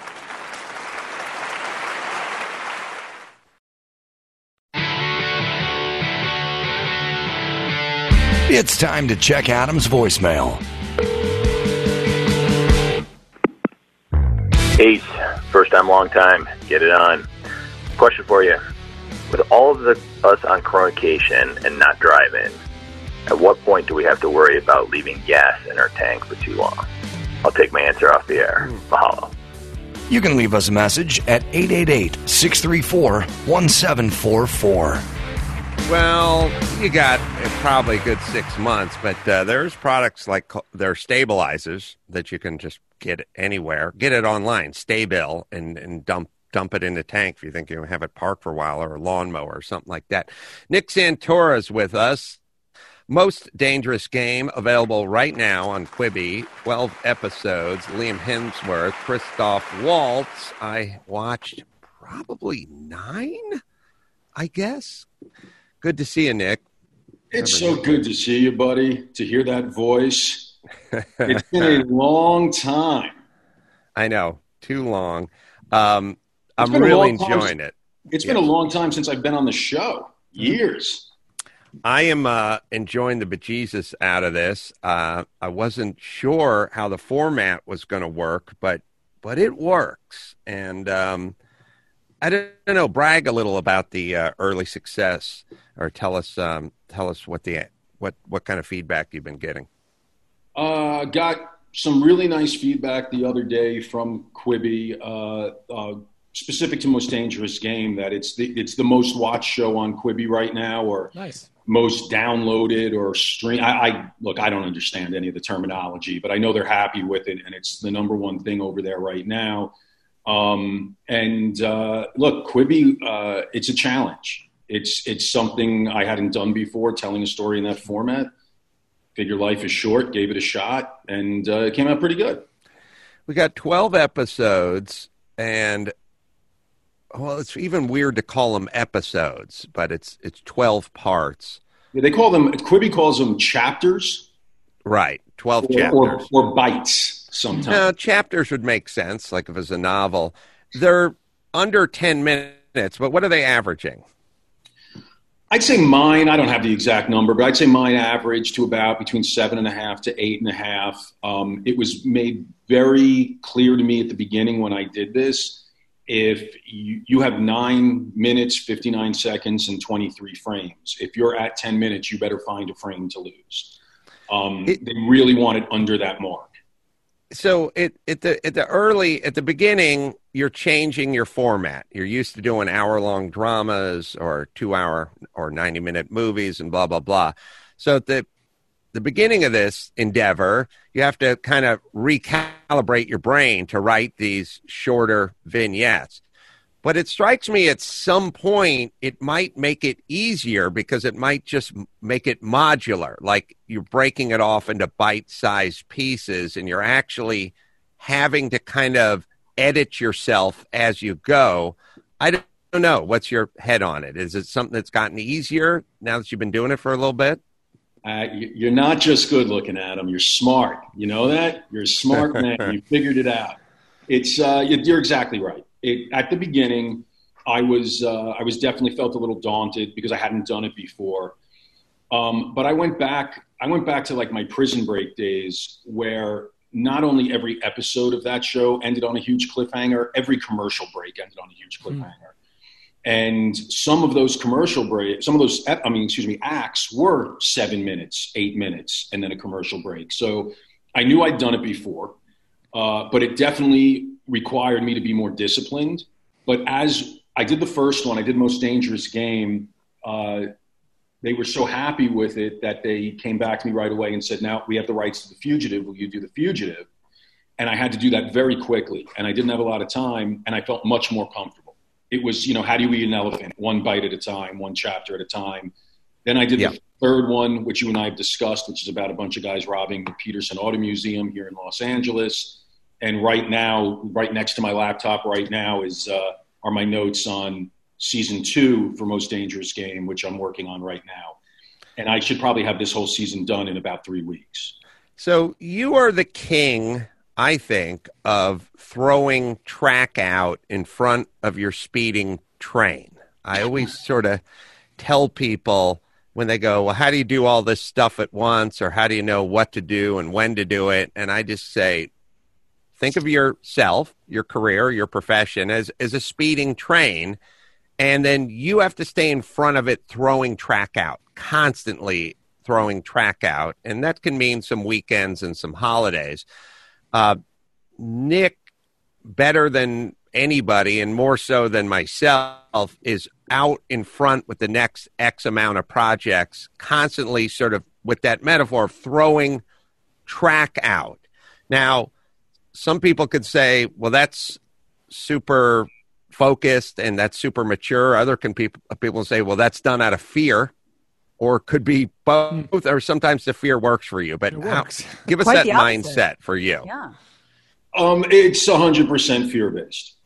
It's time to check Adam's voicemail. Ace, first time, long time. Get it on. Question for you. With all of the us on coronation and not driving, at what point do we have to worry about leaving gas in our tank for too long? I'll take my answer off the air. Mahalo. You can leave us a message at eight eight eight, six three four, one seven four four. Well, you got uh, probably a good six months, but uh, there's products like co- there are stabilizers that you can just get anywhere. Get it online, Staybill, and, and dump dump it in the tank if you think you're going to have it parked for a while, or a lawnmower or something like that. Nick Santora is with us. Most Dangerous Game, available right now on Quibi. twelve episodes. Liam Hemsworth, Christoph Waltz. I watched probably nine, I guess. Good to see you, Nick. It's so good to see you, buddy, to hear that voice. It's been a long time. I know, too long. Um, I'm been a really long time enjoying since- it. It's Yeah. been a long time since I've been on the show. Years. I am uh, enjoying the bejesus out of this. Uh, I wasn't sure how the format was going to work, but but it works. And um, I don't know. Brag a little about the uh, early success, or tell us um, tell us what the what what kind of feedback you've been getting. Uh, got some really nice feedback the other day from Quibi, uh, uh, specific to Most Dangerous Game, that it's the, it's the most watched show on Quibi right now, or Nice. most downloaded or stream. I, I look, I don't understand any of the terminology, but I know they're happy with it, and it's the number one thing over there right now. Um, and uh, look, Quibi, uh, it's a challenge. It's it's something I hadn't done before, telling a story in that format. Figure life is short, gave it a shot, and uh, it came out pretty good. We got twelve episodes, and well, it's even weird to call them episodes, but it's it's twelve parts. Yeah, they call them, Quibi calls them chapters. Right, twelve or, chapters. Or, or bites sometimes. No, chapters would make sense, like if it's a novel. They're under ten minutes, but what are they averaging? I'd say mine, I don't have the exact number, but I'd say mine average to about between seven and a half to eight and a half. Um, it was made very clear to me at the beginning when I did this. If you, you have nine minutes, fifty-nine seconds, and twenty-three frames, if you're at ten minutes, you better find a frame to lose. Um, It- they really want it under that mark. So it, at the at the early at the beginning, you're changing your format. You're used to doing hour long dramas or two hour or ninety minute movies and blah blah blah. So at the the beginning of this endeavor, you have to kind of recalibrate your brain to write these shorter vignettes. But it strikes me at some point it might make it easier, because it might just make it modular, like you're breaking it off into bite-sized pieces and you're actually having to kind of edit yourself as you go. I don't know. What's your head on it? Is it something that's gotten easier now that you've been doing it for a little bit? Uh, you're not just good looking, Adam. You're smart. You know that? You're a smart man. You figured it out. It's uh, you're exactly right. It, at the beginning, I was uh, I was definitely felt a little daunted because I hadn't done it before. Um, but I went back. I went back to like my Prison Break days, where not only every episode of that show ended on a huge cliffhanger, every commercial break ended on a huge cliffhanger. Mm. And some of those commercial breaks, some of those, I mean, excuse me, acts were seven minutes, eight minutes, and then a commercial break. So I knew I'd done it before, uh, but it definitely required me to be more disciplined. But as I did the first one, I did Most Dangerous Game, uh, they were so happy with it that they came back to me right away and said, now we have the rights to The Fugitive. Will you do The Fugitive? And I had to do that very quickly. And I didn't have a lot of time, and I felt much more comfortable. It was, you know, how do you eat an elephant? One bite at a time, one chapter at a time. Then I did yeah. the third one, which you and I have discussed, which is about a bunch of guys robbing the Peterson Auto Museum here in Los Angeles. And right now, right next to my laptop right now is uh, are my notes on season two for Most Dangerous Game, which I'm working on right now. And I should probably have this whole season done in about three weeks. So you are the king, I think, of throwing track out in front of your speeding train. I always sort of tell people when they go, well, how do you do all this stuff at once? Or how do you know what to do and when to do it? And I just say, think of yourself, your career, your profession as, as a speeding train. And then you have to stay in front of it throwing track out, constantly throwing track out. And that can mean some weekends and some holidays. Uh, Nick, better than anybody and more so than myself, is out in front with the next X amount of projects, constantly sort of with that metaphor of throwing track out. Now, some people could say, well, that's super focused and that's super mature. Other can people, people say, well, that's done out of fear. Or could be both, or sometimes the fear works for you. But how, give us Quite that mindset for you. Yeah. Um, it's one hundred percent fear-based.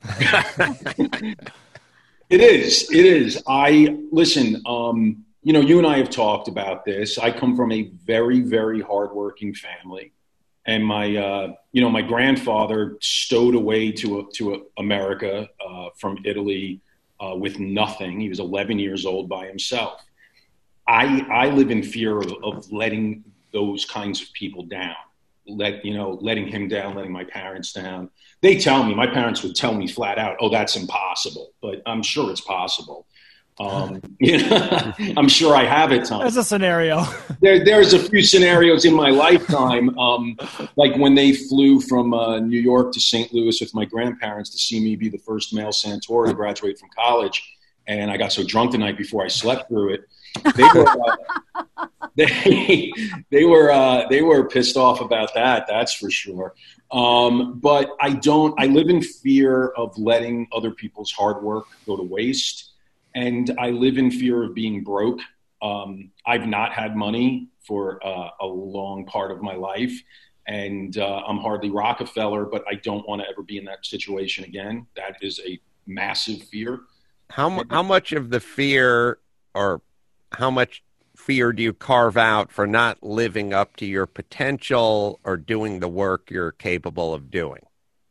It is. It is. I, listen, um, you know, you and I have talked about this. I come from a very, very hardworking family. And my, uh, you know, my grandfather stowed away to, a, to a America uh, from Italy uh, with nothing. He was eleven years old by himself. I, I live in fear of, of letting those kinds of people down, let, you know, letting him down, letting my parents down. They tell me, my parents would tell me flat out, oh, that's impossible, but I'm sure it's possible. Um, you know, I'm sure I have at times. There's a scenario. There, there's a few scenarios in my lifetime, um, like when they flew from uh, New York to Saint Louis with my grandparents to see me be the first male Santora to graduate from college. And I got so drunk the night before I slept through it. They were, uh, they, they were, uh, they were pissed off about that. That's for sure. Um, but I don't, I live in fear of letting other people's hard work go to waste. And I live in fear of being broke. Um, I've not had money for uh, a long part of my life. And uh, I'm hardly Rockefeller, but I don't want to ever be in that situation again. That is a massive fear. How, how much of the fear or how much fear do you carve out for not living up to your potential or doing the work you're capable of doing?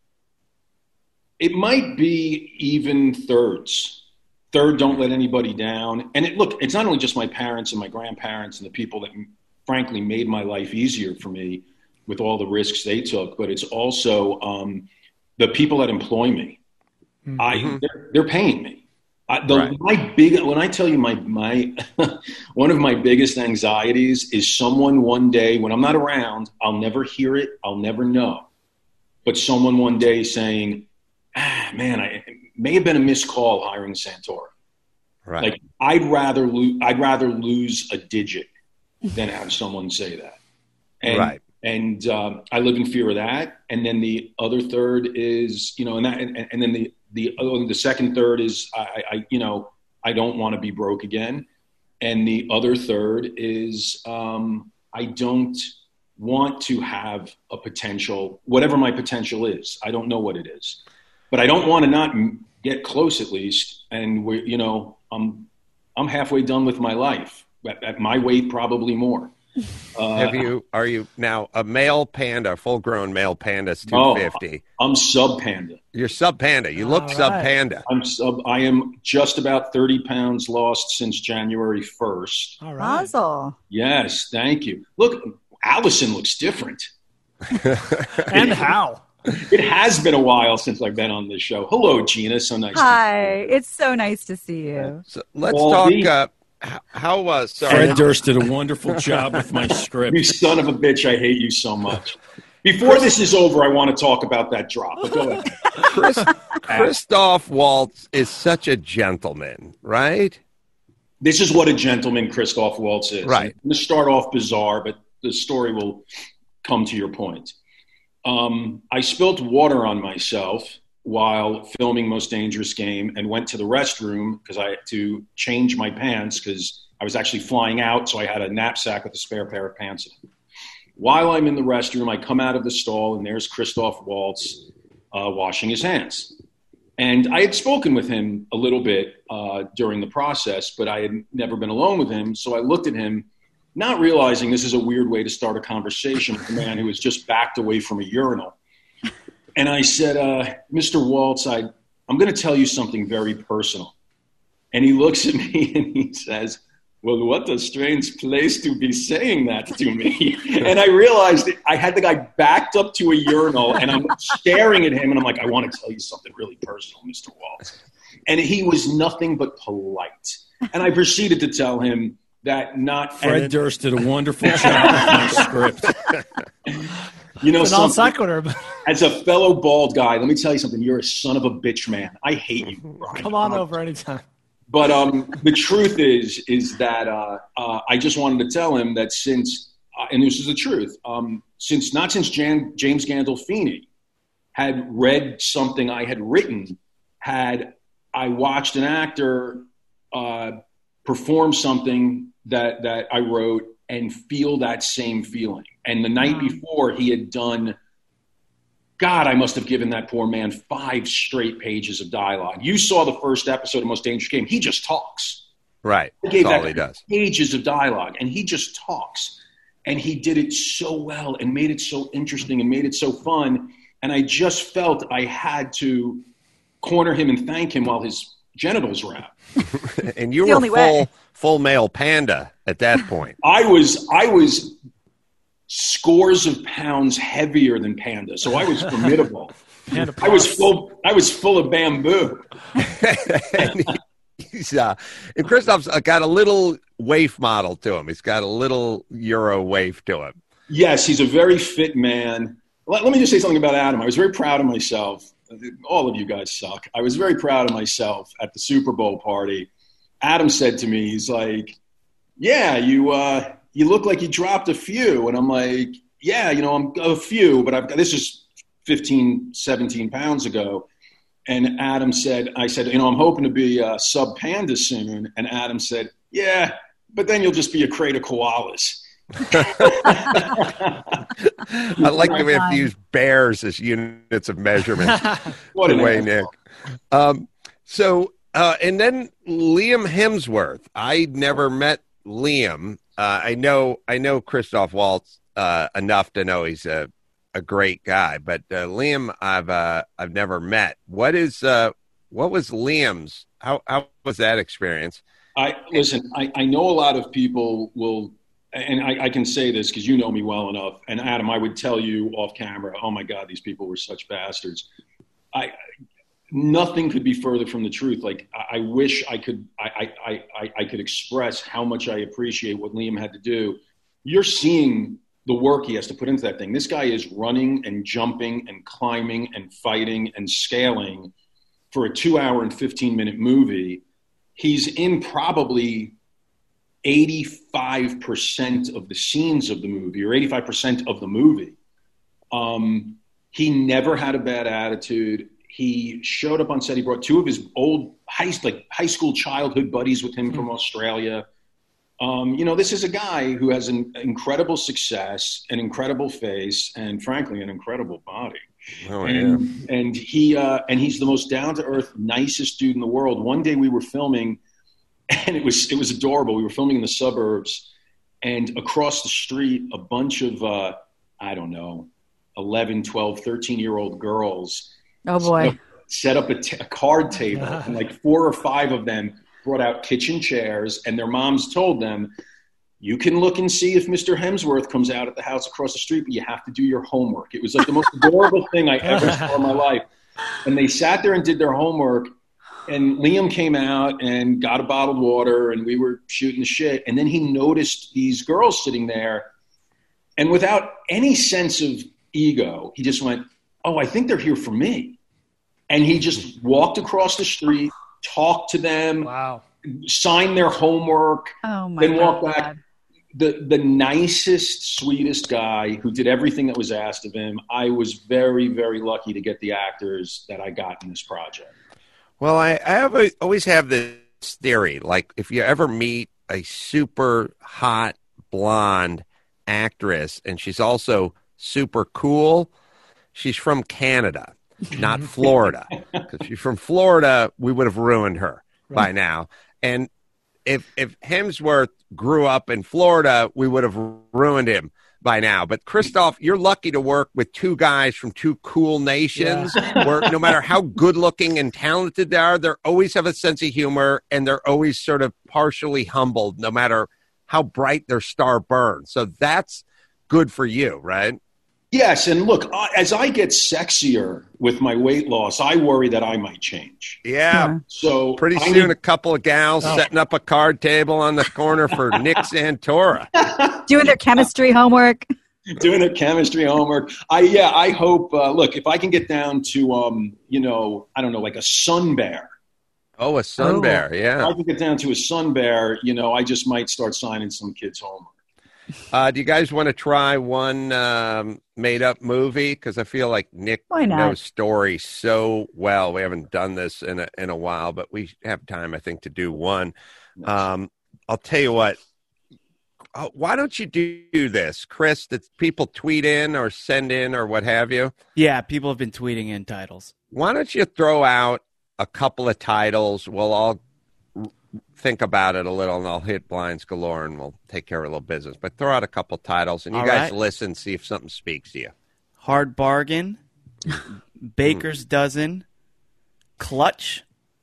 It might be even thirds. Third, don't let anybody down. And it, look, it's not only just my parents and my grandparents and the people that, frankly, made my life easier for me with all the risks they took, but it's also um, the people that employ me. Mm-hmm. I they're, they're paying me. I, the, right. My big when I tell you my my one of my biggest anxieties is someone one day when I'm not around, I'll never hear it, I'll never know, but someone one day saying, ah, man, I it may have been a missed call hiring Santora. Right. Like I'd rather lo- I'd rather lose a digit than have someone say that. And, right. And um, I live in fear of that. And then the other third is, you know, and that, and, and then the the uh, the second third is I, I you know I don't want to be broke again. And the other third is um, I don't want to have a potential, whatever my potential is. I don't know what it is, but I don't want to not get close at least. And we, you know, I'm I'm halfway done with my life. At, at my weight, probably more. Uh, Have you? Are you now a male panda, full grown male panda is two fifty? Oh, I'm sub panda. You're sub panda. You look All right. sub panda. I'm sub. I am just about thirty pounds lost since January first. All right. Mazel. Yes, thank you. Look, Allison looks different. And how? It has been a while since I've been on this show. Hello, Gina. So nice. Hi. It's so nice to see you. So let's Baldy. talk. Uh, h- how was uh, Fred sorry? Durst did a wonderful job with my You script. son of a bitch! I hate you so much. Before this is over, I want to talk about that drop. But go ahead. Chris, Christoph Waltz is such a gentleman, right? This is what a gentleman Christoph Waltz is. Right. I'm going to start off bizarre, but the story will come to your point. Um, I spilt water on myself while filming Most Dangerous Game and went to the restroom because I had to change my pants because I was actually flying out, so I had a knapsack with a spare pair of pants in it. While I'm in the restroom, I come out of the stall, and there's Christoph Waltz uh, washing his hands. And I had spoken with him a little bit uh, during the process, but I had never been alone with him. So I looked at him, not realizing this is a weird way to start a conversation with a man who has just backed away from a urinal. And I said, uh, Mister Waltz, I, I'm going to tell you something very personal. And he looks at me and he says, well, what a strange place to be saying that to me. And I realized I had the guy backed up to a urinal, and I'm staring at him, and I'm like, I want to tell you something really personal, Mister Waltz. And he was nothing but polite. And I proceeded to tell him that not Fred Durst did a wonderful job with my script. You know, It's an non something- sequitur. but- as a fellow bald guy, let me tell you something. You're a son of a bitch, man. I hate you, Brian. Come on over anytime. But um, the truth is, is that uh, uh, I just wanted to tell him that since, uh, and this is the truth, um, since not since Jan, James Gandolfini had read something I had written, had I watched an actor uh, perform something that that I wrote and feel that same feeling. And the night before, he had done. God, I must have given that poor man five straight pages of dialogue. You saw the first episode of Most Dangerous Game. He just talks. Right. I gave That's all that he does. pages of dialogue, and he just talks. And he did it so well and made it so interesting and made it so fun. And I just felt I had to corner him and thank him while his genitals were out. And you The were only way. full full male panda at that point. I was I was scores of pounds heavier than Panda, so I was formidable. Panda I was plus. full. I was full of bamboo. and he, he's uh, and Christoph's uh, got a little waif model to him. He's got a little Euro waif to him. Yes, he's a very fit man. Let, let me just say something about Adam. I was very proud of myself. All of you guys suck. I was very proud of myself at the Super Bowl party. Adam said to me, he's like, yeah, you uh, you look like you dropped a few. And I'm like, yeah, you know, I'm a few, but I've got, this is fifteen, seventeen pounds ago. And Adam said, I said, you know, I'm hoping to be a sub panda soon. And Adam said, yeah, but then you'll just be a crate of koalas. I like the way we have to use bears as units of measurement. What the an way, asshole. Nick. Um, so, uh, and then Liam Hemsworth. I never met Liam. Uh, I know, I know Christoph Waltz uh, enough to know he's a, a great guy, but uh, Liam, I've uh, I've never met. What is uh, what was Liam's? How how was that experience? I listen. I, I know a lot of people will, and I, I can say this because you know me well enough. And Adam, I would tell you off camera, oh my God, these people were such bastards. I nothing could be further from the truth. Like I, I wish I could. I, I I I could express how much I appreciate what Liam had to do. You're seeing the work he has to put into that thing. This guy is running and jumping and climbing and fighting and scaling for a two hour and fifteen minute movie. He's in probably eighty-five percent of the scenes of the movie or eighty-five percent of the movie. Um, he never had a bad attitude. He showed up on set. He brought two of his old high, like high school childhood buddies with him from Australia. Um, you know, this is a guy who has an incredible success, an incredible face, and frankly, an incredible body. Oh, and, yeah. and he uh, and he's the most down-to-earth, nicest dude in the world. One day we were filming, and it was it was adorable. We were filming in the suburbs, and across the street, a bunch of uh, I don't know, eleven, twelve, thirteen-year-old girls. Oh boy! Set up, set up a, t- a card table, and like four or five of them brought out kitchen chairs, and their moms told them, you can look and see if Mister Hemsworth comes out at the house across the street, but you have to do your homework. It was like the most adorable thing I ever saw in my life. And they sat there and did their homework, and Liam came out and got a bottled water, and we were shooting the shit. And then he noticed these girls sitting there, and without any sense of ego, he just went, oh, I think they're here for me. And he just walked across the street, talked to them, wow. signed their homework, oh my then walked God. back. The the nicest, sweetest guy who did everything that was asked of him. I was very, very lucky to get the actors that I got in this project. Well, I, I have a, always have this theory, like if you ever meet a super hot blonde actress and she's also super cool, she's from Canada, not Florida. Because she's from Florida, we would have ruined her by now. And if if Hemsworth grew up in Florida, we would have ruined him by now. But Christoph, you're lucky to work with two guys from two cool nations Yeah. where no matter how good looking and talented they are, they always have a sense of humor and they're always sort of partially humbled no matter how bright their star burns. So that's good for you, right? Yes, and look, I- as I get sexier with my weight loss, I worry that I might change. Yeah. So Pretty I soon need- a couple of gals Oh. setting up a card table on the corner for Nick Santora. Doing their chemistry homework. doing their chemistry homework. I yeah, I hope. Uh, look, if I can get down to um, you know, I don't know, like a sun bear. Oh, a sun Oh. bear, If yeah. I can get down to a sun bear, you know, I just might start signing some kids' homework. Uh, do you guys want to try one um, made-up movie? Because I feel like Nick Why not? knows stories so well. We haven't done this in a, in a while, but we have time, I think, to do one. Um, I'll tell you what. Uh, why don't you do this, Chris, that people tweet in or send in or what have you? Yeah, people have been tweeting in titles. Why don't you throw out a couple of titles? We'll all think about it a little, and I'll hit blinds galore, and we'll take care of a little business. But throw out a couple titles, and you All guys right. listen, see if something speaks to you. Hard Bargain, Baker's Dozen, Clutch,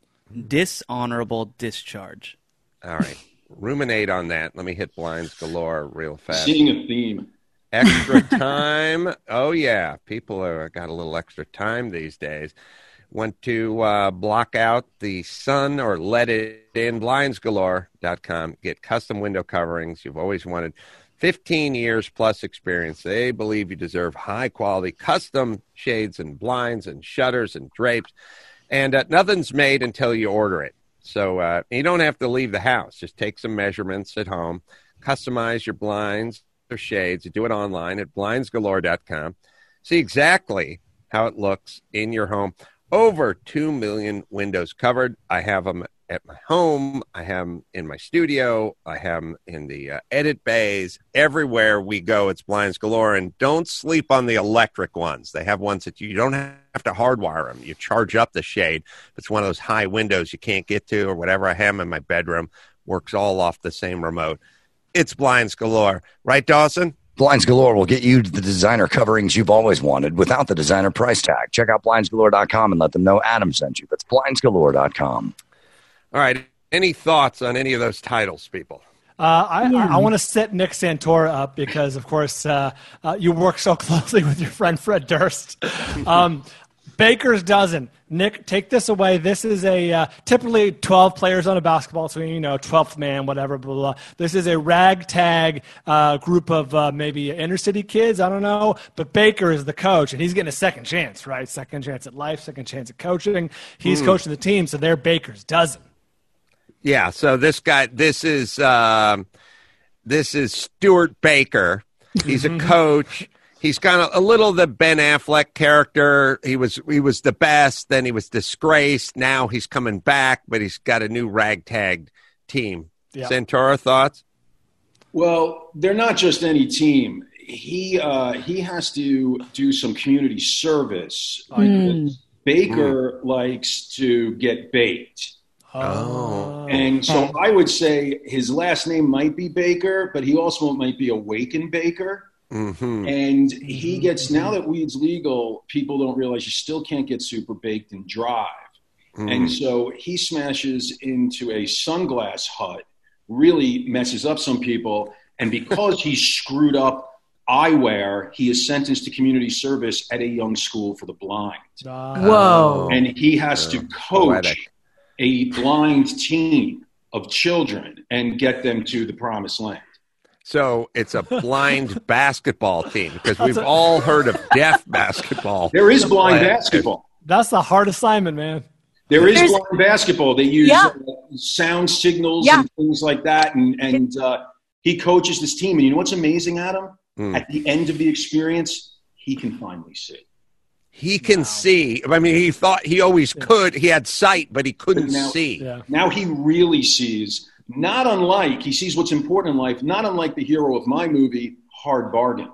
Dishonorable Discharge. All right. Ruminate on that. Let me hit blinds galore real fast. Seeing a theme. Extra time. Oh, yeah. People are got a little extra time these days. Want to uh, block out the sun or let it in, blinds galore dot com. Get custom window coverings you've always wanted. fifteen years plus experience. They believe you deserve high-quality custom shades and blinds and shutters and drapes. And uh, nothing's made until you order it. So uh, you don't have to leave the house. Just take some measurements at home, customize your blinds or shades. You do it online at blinds galore dot com. See exactly how it looks in your home. Over two million windows covered. I have them at my home. I have them in my studio. I have them in the uh, edit bays. Everywhere we go, it's blinds galore. And don't sleep on the electric ones. They have ones that you don't have to hardwire them. You charge up the shade. If it's one of those high windows you can't get to or whatever I have 'em in my bedroom, works all off the same remote. It's blinds galore. Right, Dawson? Blinds Galore will get you the designer coverings you've always wanted without the designer price tag. Check out blinds galore dot com and let them know Adam sent you. That's blinds galore dot com. All right. Any thoughts on any of those titles, people? Uh, I, Yeah. I, I want to set Nick Santora up because, of course, uh, uh, you work so closely with your friend Fred Durst. Um, Baker's Dozen. Nick, take this away. This is a uh, typically twelve players on a basketball team, you know, twelfth man, whatever, blah, blah, blah. This is a ragtag uh, group of uh, maybe inner city kids. I don't know. But Baker is the coach, and he's getting a second chance, right? Second chance at life, second chance at coaching. He's Hmm. coaching the team, so they're Baker's Dozen. Yeah, so this guy, this is um, this is Stuart Baker. He's a coach. He's kind of a little the Ben Affleck character. He was he was the best. Then he was disgraced. Now he's coming back, but he's got a new ragtag team. Yeah. Santora, thoughts? Well, they're not just any team. He uh, he has to do some community service. Mm. Baker mm. likes to get baked. Oh. And so I would say his last name might be Baker, but he also might be Awaken Baker. Mm-hmm. And he gets, now that weed's legal, people don't realize you still can't get super baked and drive. Mm. And so he smashes into a sunglass hut, really messes up some people. And because he's screwed up eyewear, he is sentenced to community service at a young school for the blind. Whoa. And he has to coach Poetic. a blind team of children and get them to the promised land. So it's a blind basketball team, because we've all heard of deaf basketball. There is blind basketball. That's the hard assignment, man. There is There's, blind basketball. They use yeah. uh, sound signals yeah. and things like that. And, and uh, he coaches this team. And you know what's amazing, Adam? Mm. At the end of the experience, he can finally see. He can wow. see. I mean, he thought he always yeah. could. He had sight, but he couldn't but now, see. Yeah. Now he really sees, not unlike, he sees what's important in life, not unlike the hero of my movie, Hard Bargain.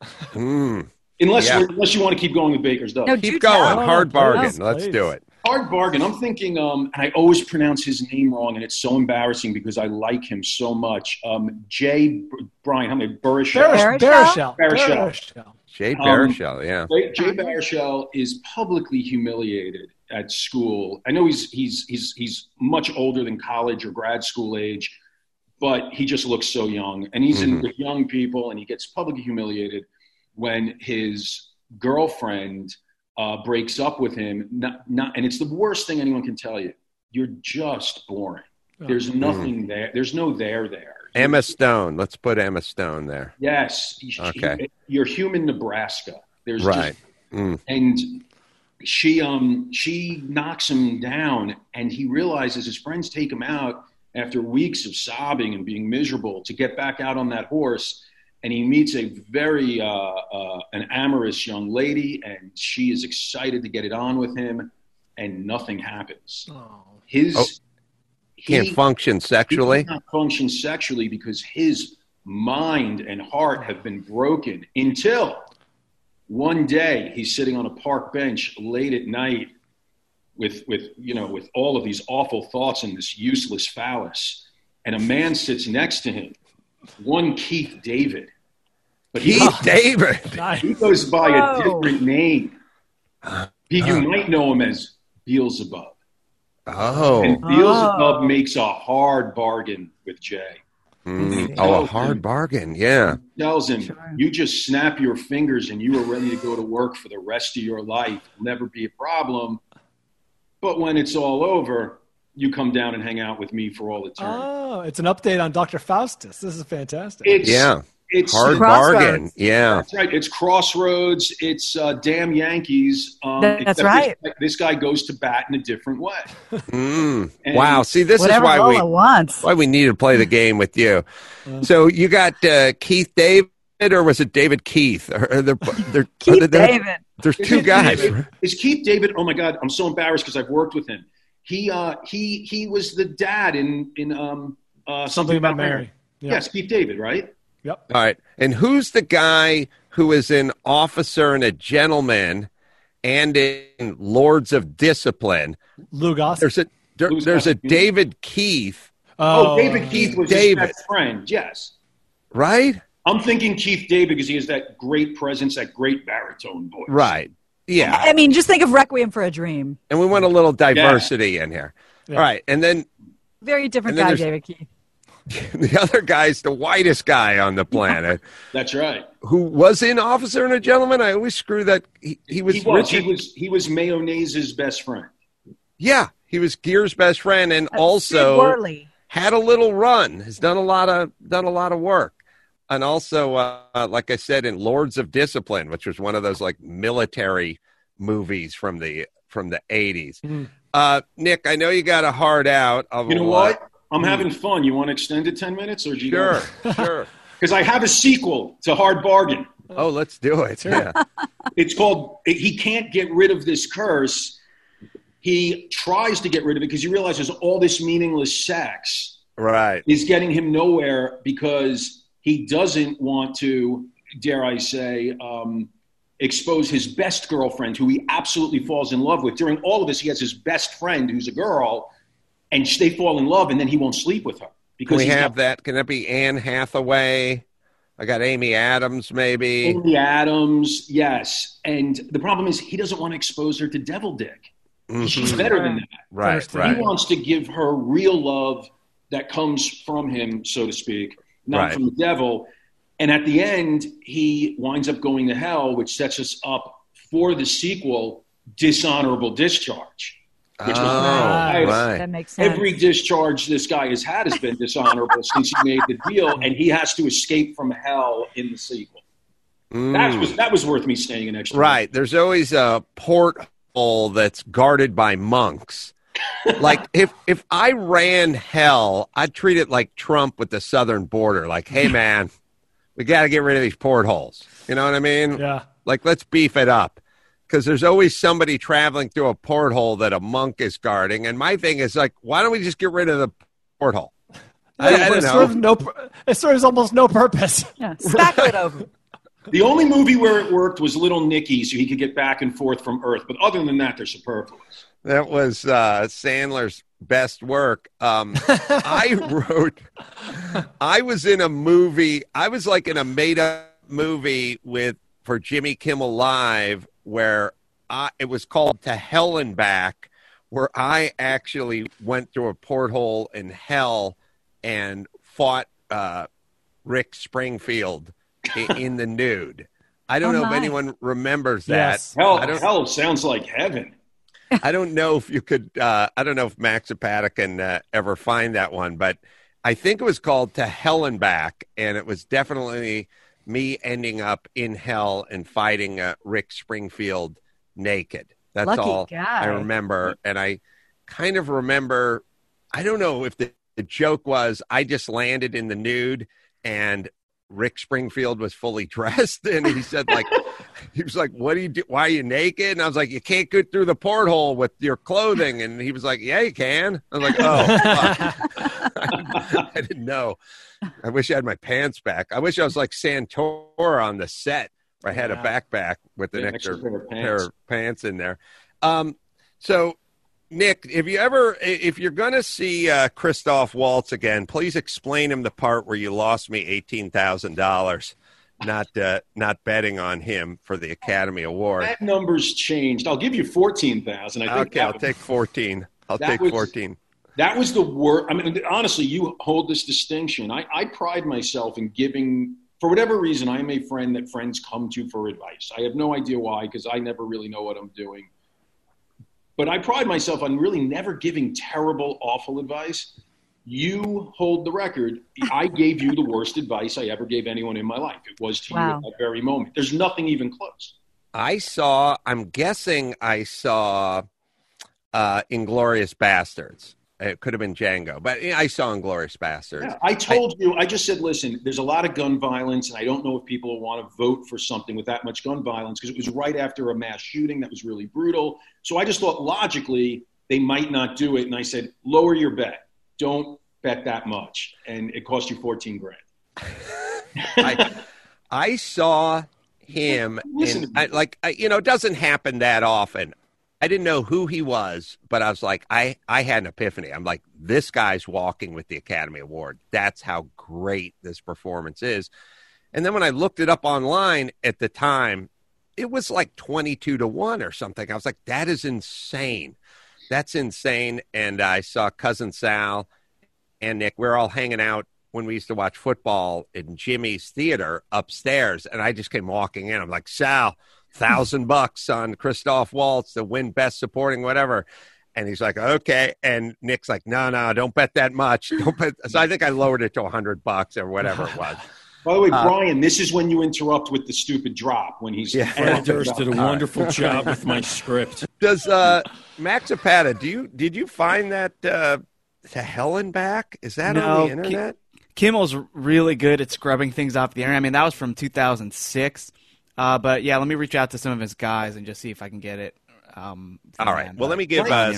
Mm. Unless, yeah. unless you want to keep going with Baker's Dough. No, keep going. Tell. Hard Bargain. Please. Let's do it. Hard Bargain. I'm thinking, um, and I always pronounce his name wrong, and it's so embarrassing because I like him so much. Um, Jay, Brian, how many? Baruchel. Baruchel. Baruchel. Jay Baruchel, um, yeah. Jay, Jay Baruchel is publicly humiliated at school. I know he's he's he's he's much older than college or grad school age, but he just looks so young. And he's mm-hmm. in with young people, and he gets publicly humiliated when his girlfriend uh, breaks up with him. Not, not, and it's the worst thing anyone can tell you. You're just boring. There's nothing mm-hmm. there. There's no there there. Emma Stone. Let's put Emma Stone there. Yes. Okay. You're human Nebraska. There's right. Just, mm. And she um she knocks him down, and he realizes his friends take him out after weeks of sobbing and being miserable to get back out on that horse. And he meets a very uh, uh, an amorous young lady, and she is excited to get it on with him, and nothing happens. Oh. His oh. Can't he, function sexually? He cannot function sexually because his mind and heart have been broken until one day he's sitting on a park bench late at night with, with, you know, with all of these awful thoughts and this useless phallus. And a man sits next to him, one Keith David. But Keith he, David? He goes by Whoa. a different name. He, you might know him as Beelzebub. Oh. And Beelzebub oh. makes a hard bargain with Jay. Mm. Oh, a hard him, bargain, yeah. He tells him, sure. you just snap your fingers and you are ready to go to work for the rest of your life. It'll never be a problem. But when it's all over, you come down and hang out with me for all eternity. Oh, it's an update on Doctor Faustus. This is fantastic. It's, yeah. It's hard bargain. Yeah. That's right. It's Crossroads. It's uh, damn Yankees. Um, That's right. This, this guy goes to bat in a different way. Mm. Wow. See, this is why we wants. why we need to play the game with you. So you got uh, Keith David, or was it David Keith? Or they're, they're, Keith they're, David. There's two guys. Is Keith David? Oh my God, I'm so embarrassed because I've worked with him. He uh, he he was the dad in in um, uh, something, something about Mary. Mary. Yep. Yes, Keith David, right? Yep. All right. And who's the guy who is an officer and a gentleman and in Lords of Discipline? Lou Gossett. There's a there, there's a David Keith. Oh, oh David Keith was David. his best friend. Yes. Right? I'm thinking Keith David because he has that great presence, that great baritone voice. Right. Yeah. I mean, just think of Requiem for a Dream. And we want a little diversity yeah. in here. Yeah. All right. And then very different guy, David Keith. The other guy's the whitest guy on the planet. That's right. Who was in Officer and a Gentleman? I always screw that. He, he was. He was. Richard. He was. He was Mayonnaise's best friend. Yeah, he was Gere's best friend, and That's also had a little run. Has done a lot of done a lot of work, and also, uh, like I said, in Lords of Discipline, which was one of those like military movies from the from the eighties. Mm. Uh, Nick, I know you got a hard out. Of you know a what? lot. I'm having fun. You want to extend it ten minutes? Or do you Sure, sure. Because I have a sequel to Hard Bargain. Oh, let's do it. Yeah. It's called He Can't Get Rid of This Curse. He tries to get rid of it because he realizes all this meaningless sex right. is getting him nowhere because he doesn't want to, dare I say, um, expose his best girlfriend, who he absolutely falls in love with. During all of this, he has his best friend, who's a girl, and they fall in love, and then he won't sleep with her. Can we he's have got- that? Can that be Anne Hathaway? I got Amy Adams, maybe. Amy Adams, yes. And the problem is he doesn't want to expose her to devil dick. Mhm. She's better than that. Right, right. He wants to give her real love that comes from him, so to speak, not Right. from the devil. And at the end, he winds up going to hell, which sets us up for the sequel, Dishonorable Discharge. Which Oh, was right. That makes sense. Every discharge this guy has had has been dishonorable since he made the deal, and he has to escape from hell in the sequel. That was that was worth me staying an extra. Right. There's always a porthole that's guarded by monks. Like if if I ran hell, I'd treat it like Trump with the southern border. Like, hey man, we got to get rid of these portholes. You know what I mean? Yeah. Like, let's beef it up. Because there's always somebody traveling through a porthole that a monk is guarding. And my thing is like, why don't we just get rid of the porthole? I, I don't it know. serves no. pur- It serves almost no purpose. Yeah, spackle it over. The only movie where it worked was Little Nicky, so he could get back and forth from Earth. But other than that, they're superfluous. That was uh, Sandler's best work. Um, I wrote, I was in a movie, I was like in a made up movie with, for Jimmy Kimmel Live, where I, it was called To Hell and Back, where I actually went through a porthole in hell and fought uh, Rick Springfield in, in the nude. I don't Oh, know if my. anyone remembers that. Hell, I don't, hell sounds like heaven. I don't know if you could, uh, I don't know if Max Zapata can uh, ever find that one, but I think it was called To Hell and Back, and it was definitely me ending up in hell and fighting uh, Rick Springfield naked. That's Lucky all guy. I remember. And I kind of remember, I don't know if the, the joke was I just landed in the nude and Rick Springfield was fully dressed, and he said, like, he was like, what do you do? Why are you naked? And I was like, you can't get through the porthole with your clothing. And he was like, yeah, you can. I was like, oh, fuck. I didn't know. I wish I had my pants back. I wish I was like Santora on the set where I had a backpack with an Yeah, extra, extra pair of pair pants. of pants in there. Um, so, Nick, if you ever, if you're going to see uh, Christoph Waltz again, please explain him the part where you lost me eighteen thousand dollars, not uh, not betting on him for the Academy Award. That number's changed. I'll give you fourteen thousand. I think Okay, that I'll was- take fourteen. I'll that take was- fourteen. That was the worst. I mean, honestly, you hold this distinction. I, I pride myself in giving, for whatever reason, I'm a friend that friends come to for advice. I have no idea why, because I never really know what I'm doing. But I pride myself on really never giving terrible, awful advice. You hold the record. I gave you the worst advice I ever gave anyone in my life. It was to Wow. you at that very moment. There's nothing even close. I saw, I'm guessing I saw uh, Inglorious Bastards. It could have been Django, but I saw Inglorious Bastards. Yeah, I told you, I just said, listen, there's a lot of gun violence, and I don't know if people will want to vote for something with that much gun violence because it was right after a mass shooting that was really brutal. So I just thought logically they might not do it. And I said, lower your bet. Don't bet that much. And it cost you fourteen grand. I, I saw him, Listen in, I, like, I, you know, it doesn't happen that often. I didn't know who he was, but I was like, I, I had an epiphany. I'm like, this guy's walking with the Academy Award. That's how great this performance is. And then when I looked it up online at the time, it was like twenty-two to one or something. I was like, that is insane. That's insane. And I saw Cousin Sal and Nick. We're all hanging out when we used to watch football in Jimmy's Theater upstairs. And I just came walking in. I'm like, Sal, thousand bucks on Christoph Waltz to win best supporting, whatever. And he's like, okay. And Nick's like, no, no, don't bet that much. Don't bet. So I think I lowered it to a hundred bucks or whatever it was. By the way, Uh, Brian, this is when you interrupt with the stupid drop when he's. Yeah. Fred Durst did a wonderful job with my script. Does uh, Max Zapata, do you, did you find that uh, to Hell and Back? Is that No, on the Ki- internet? Kimmel's really good at scrubbing things off the internet. I mean, that was from two thousand six. Uh, but yeah, let me reach out to some of his guys and just see if I can get it. Um, from All right. them. Well, let me But give it's on uh, the Sa- internet.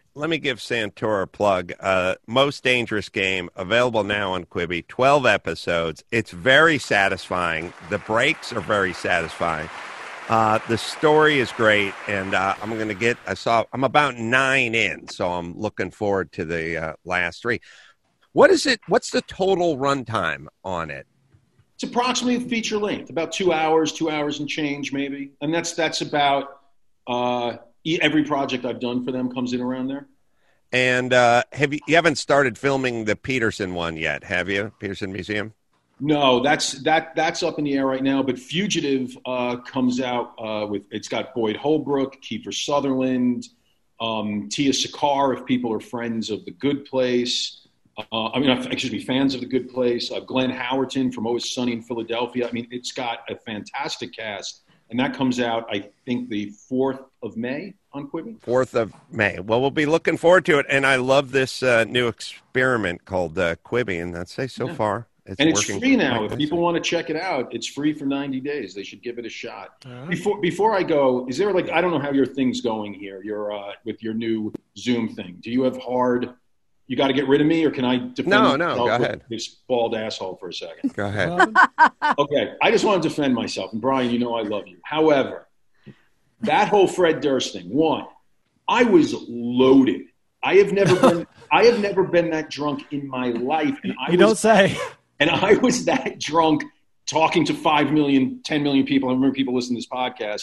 let me give Santora a plug. Uh, Most Dangerous Game, available now on Quibi. twelve episodes. It's very satisfying. The breaks are very satisfying. Uh, the story is great, and uh, I'm going to get. I saw. I'm about nine in, so I'm looking forward to the uh, last three. What is it? What's the total runtime on it? It's approximately feature length, about two hours, two hours and change, maybe, and that's that's about. Uh, Every project I've done for them comes in around there. And uh, have you, you haven't started filming the Peterson one yet, have you? Peterson Museum? No, that's that that's up in the air right now. But Fugitive uh, comes out uh, with it's got Boyd Holbrook, Kiefer Sutherland, um, Tia Sakar, if people are friends of The Good Place. Uh, I mean, excuse me, fans of The Good Place. Uh, Glenn Howerton from Always Sunny in Philadelphia. I mean, it's got a fantastic cast. And that comes out, I think, the fourth of May on Quibi. fourth of May. Well, we'll be looking forward to it. And I love this uh, new experiment called uh, Quibi. And I'd say so yeah. far it's And it's working free now. If people want to check it out, it's free for ninety days. They should give it a shot. Right. Before before I go, is there like, I don't know how your thing's going here, your uh, with your new Zoom thing. Do you have hard... You got to get rid of me, or can I defend No, no, myself go with ahead. This bald asshole for a second? Go ahead. Okay, I just want to defend myself. And Brian, you know I love you. However, that whole Fred Durst thing, one, I was loaded. I have never been I have never been that drunk in my life. And I you was, don't say. And I was that drunk talking to five million, ten million people. I remember people listening to this podcast.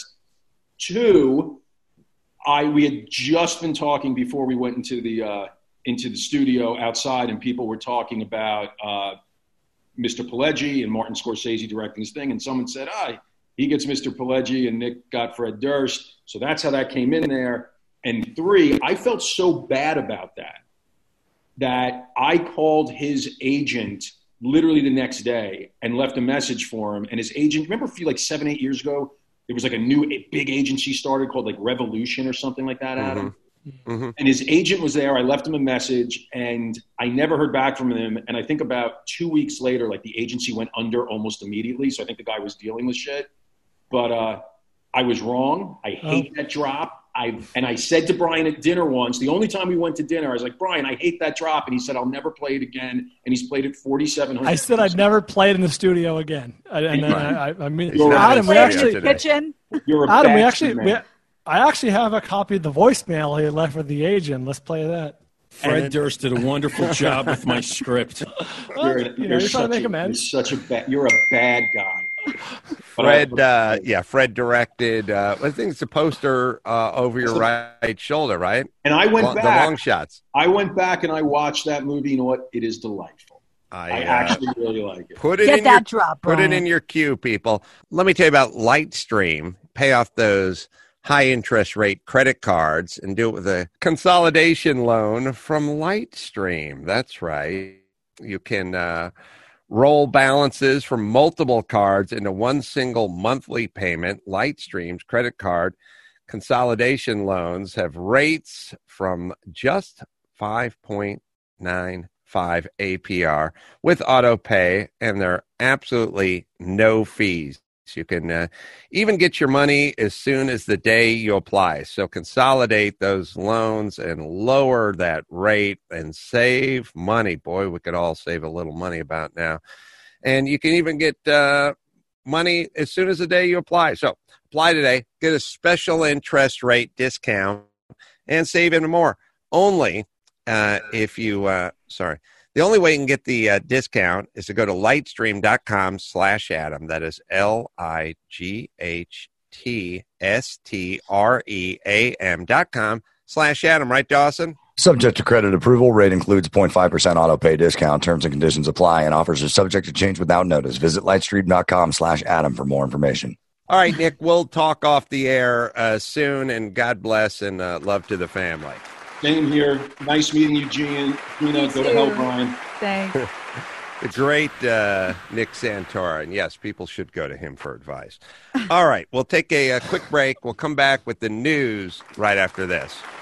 Two, I we had just been talking before we went into the uh, into the studio outside, and people were talking about uh, Mister Pileggi and Martin Scorsese directing his thing, and someone said, ah, he gets Mister Pileggi and Nick got Fred Durst. So that's how that came in there. And three, I felt so bad about that, that I called his agent literally the next day and left a message for him. And his agent, remember a few, like seven, eight years ago, there was like a new a big agency started called like Revolution or something like that, Adam. Mm-hmm. Mm-hmm. And his agent was there. I left him a message, and I never heard back from him. And I think about two weeks later, like the agency went under almost immediately. So I think the guy was dealing with shit. But uh, I was wrong. I hate oh. that drop. I and I said to Brian at dinner once, the only time we went to dinner, I was like, Brian, I hate that drop. And he said, I'll never play it again. And he's played it forty-seven hundred. I said I'd never play it in the studio again. And, and then I, I mean, You're Adam, we actually, kitchen. You're a Adam, we actually, we, I actually have a copy of the voicemail he left with the agent. Let's play that. Fred and, Durst did a wonderful job with my script. You're, you know, you're, you're trying to make amends. You're such a bad. You're a bad guy. Fred, uh, yeah, Fred directed. Uh, I think it's a poster uh, over your right shoulder, right? And I went long, back. The long shots. I went back and I watched that movie. You know what? It is delightful. I, I uh, actually really like it. Put it Get in that your, drop. Put Brian. it in your queue, people. Let me tell you about Lightstream. Pay off those high interest rate credit cards and do it with a consolidation loan from Lightstream. That's right. You can uh, roll balances from multiple cards into one single monthly payment. Lightstream's credit card consolidation loans have rates from just five point nine five A P R with auto pay, and they're absolutely no fees. You can uh, even get your money as soon as the day you apply. So consolidate those loans and lower that rate and save money. Boy, we could all save a little money about now. And you can even get uh, money as soon as the day you apply. So apply today, get a special interest rate discount, and save even more. Only uh, if you, uh, sorry. The only way you can get the uh, discount is to go to lightstream.com slash Adam. That is L I G H T S T R E A M dot com slash Adam. Right, Dawson? Subject to credit approval. Rate includes zero point five percent auto pay discount. Terms and conditions apply, and offers are subject to change without notice. Visit lightstream.com slash Adam for more information. All right, Nick, we'll talk off the air uh, soon, and God bless and uh, love to the family. Same here. Nice meeting you, Gina. Gina, go to hell, Brian. Thanks. The great uh, Nick Santora. And yes, people should go to him for advice. All right, we'll take a, a quick break. We'll come back with the news right after this.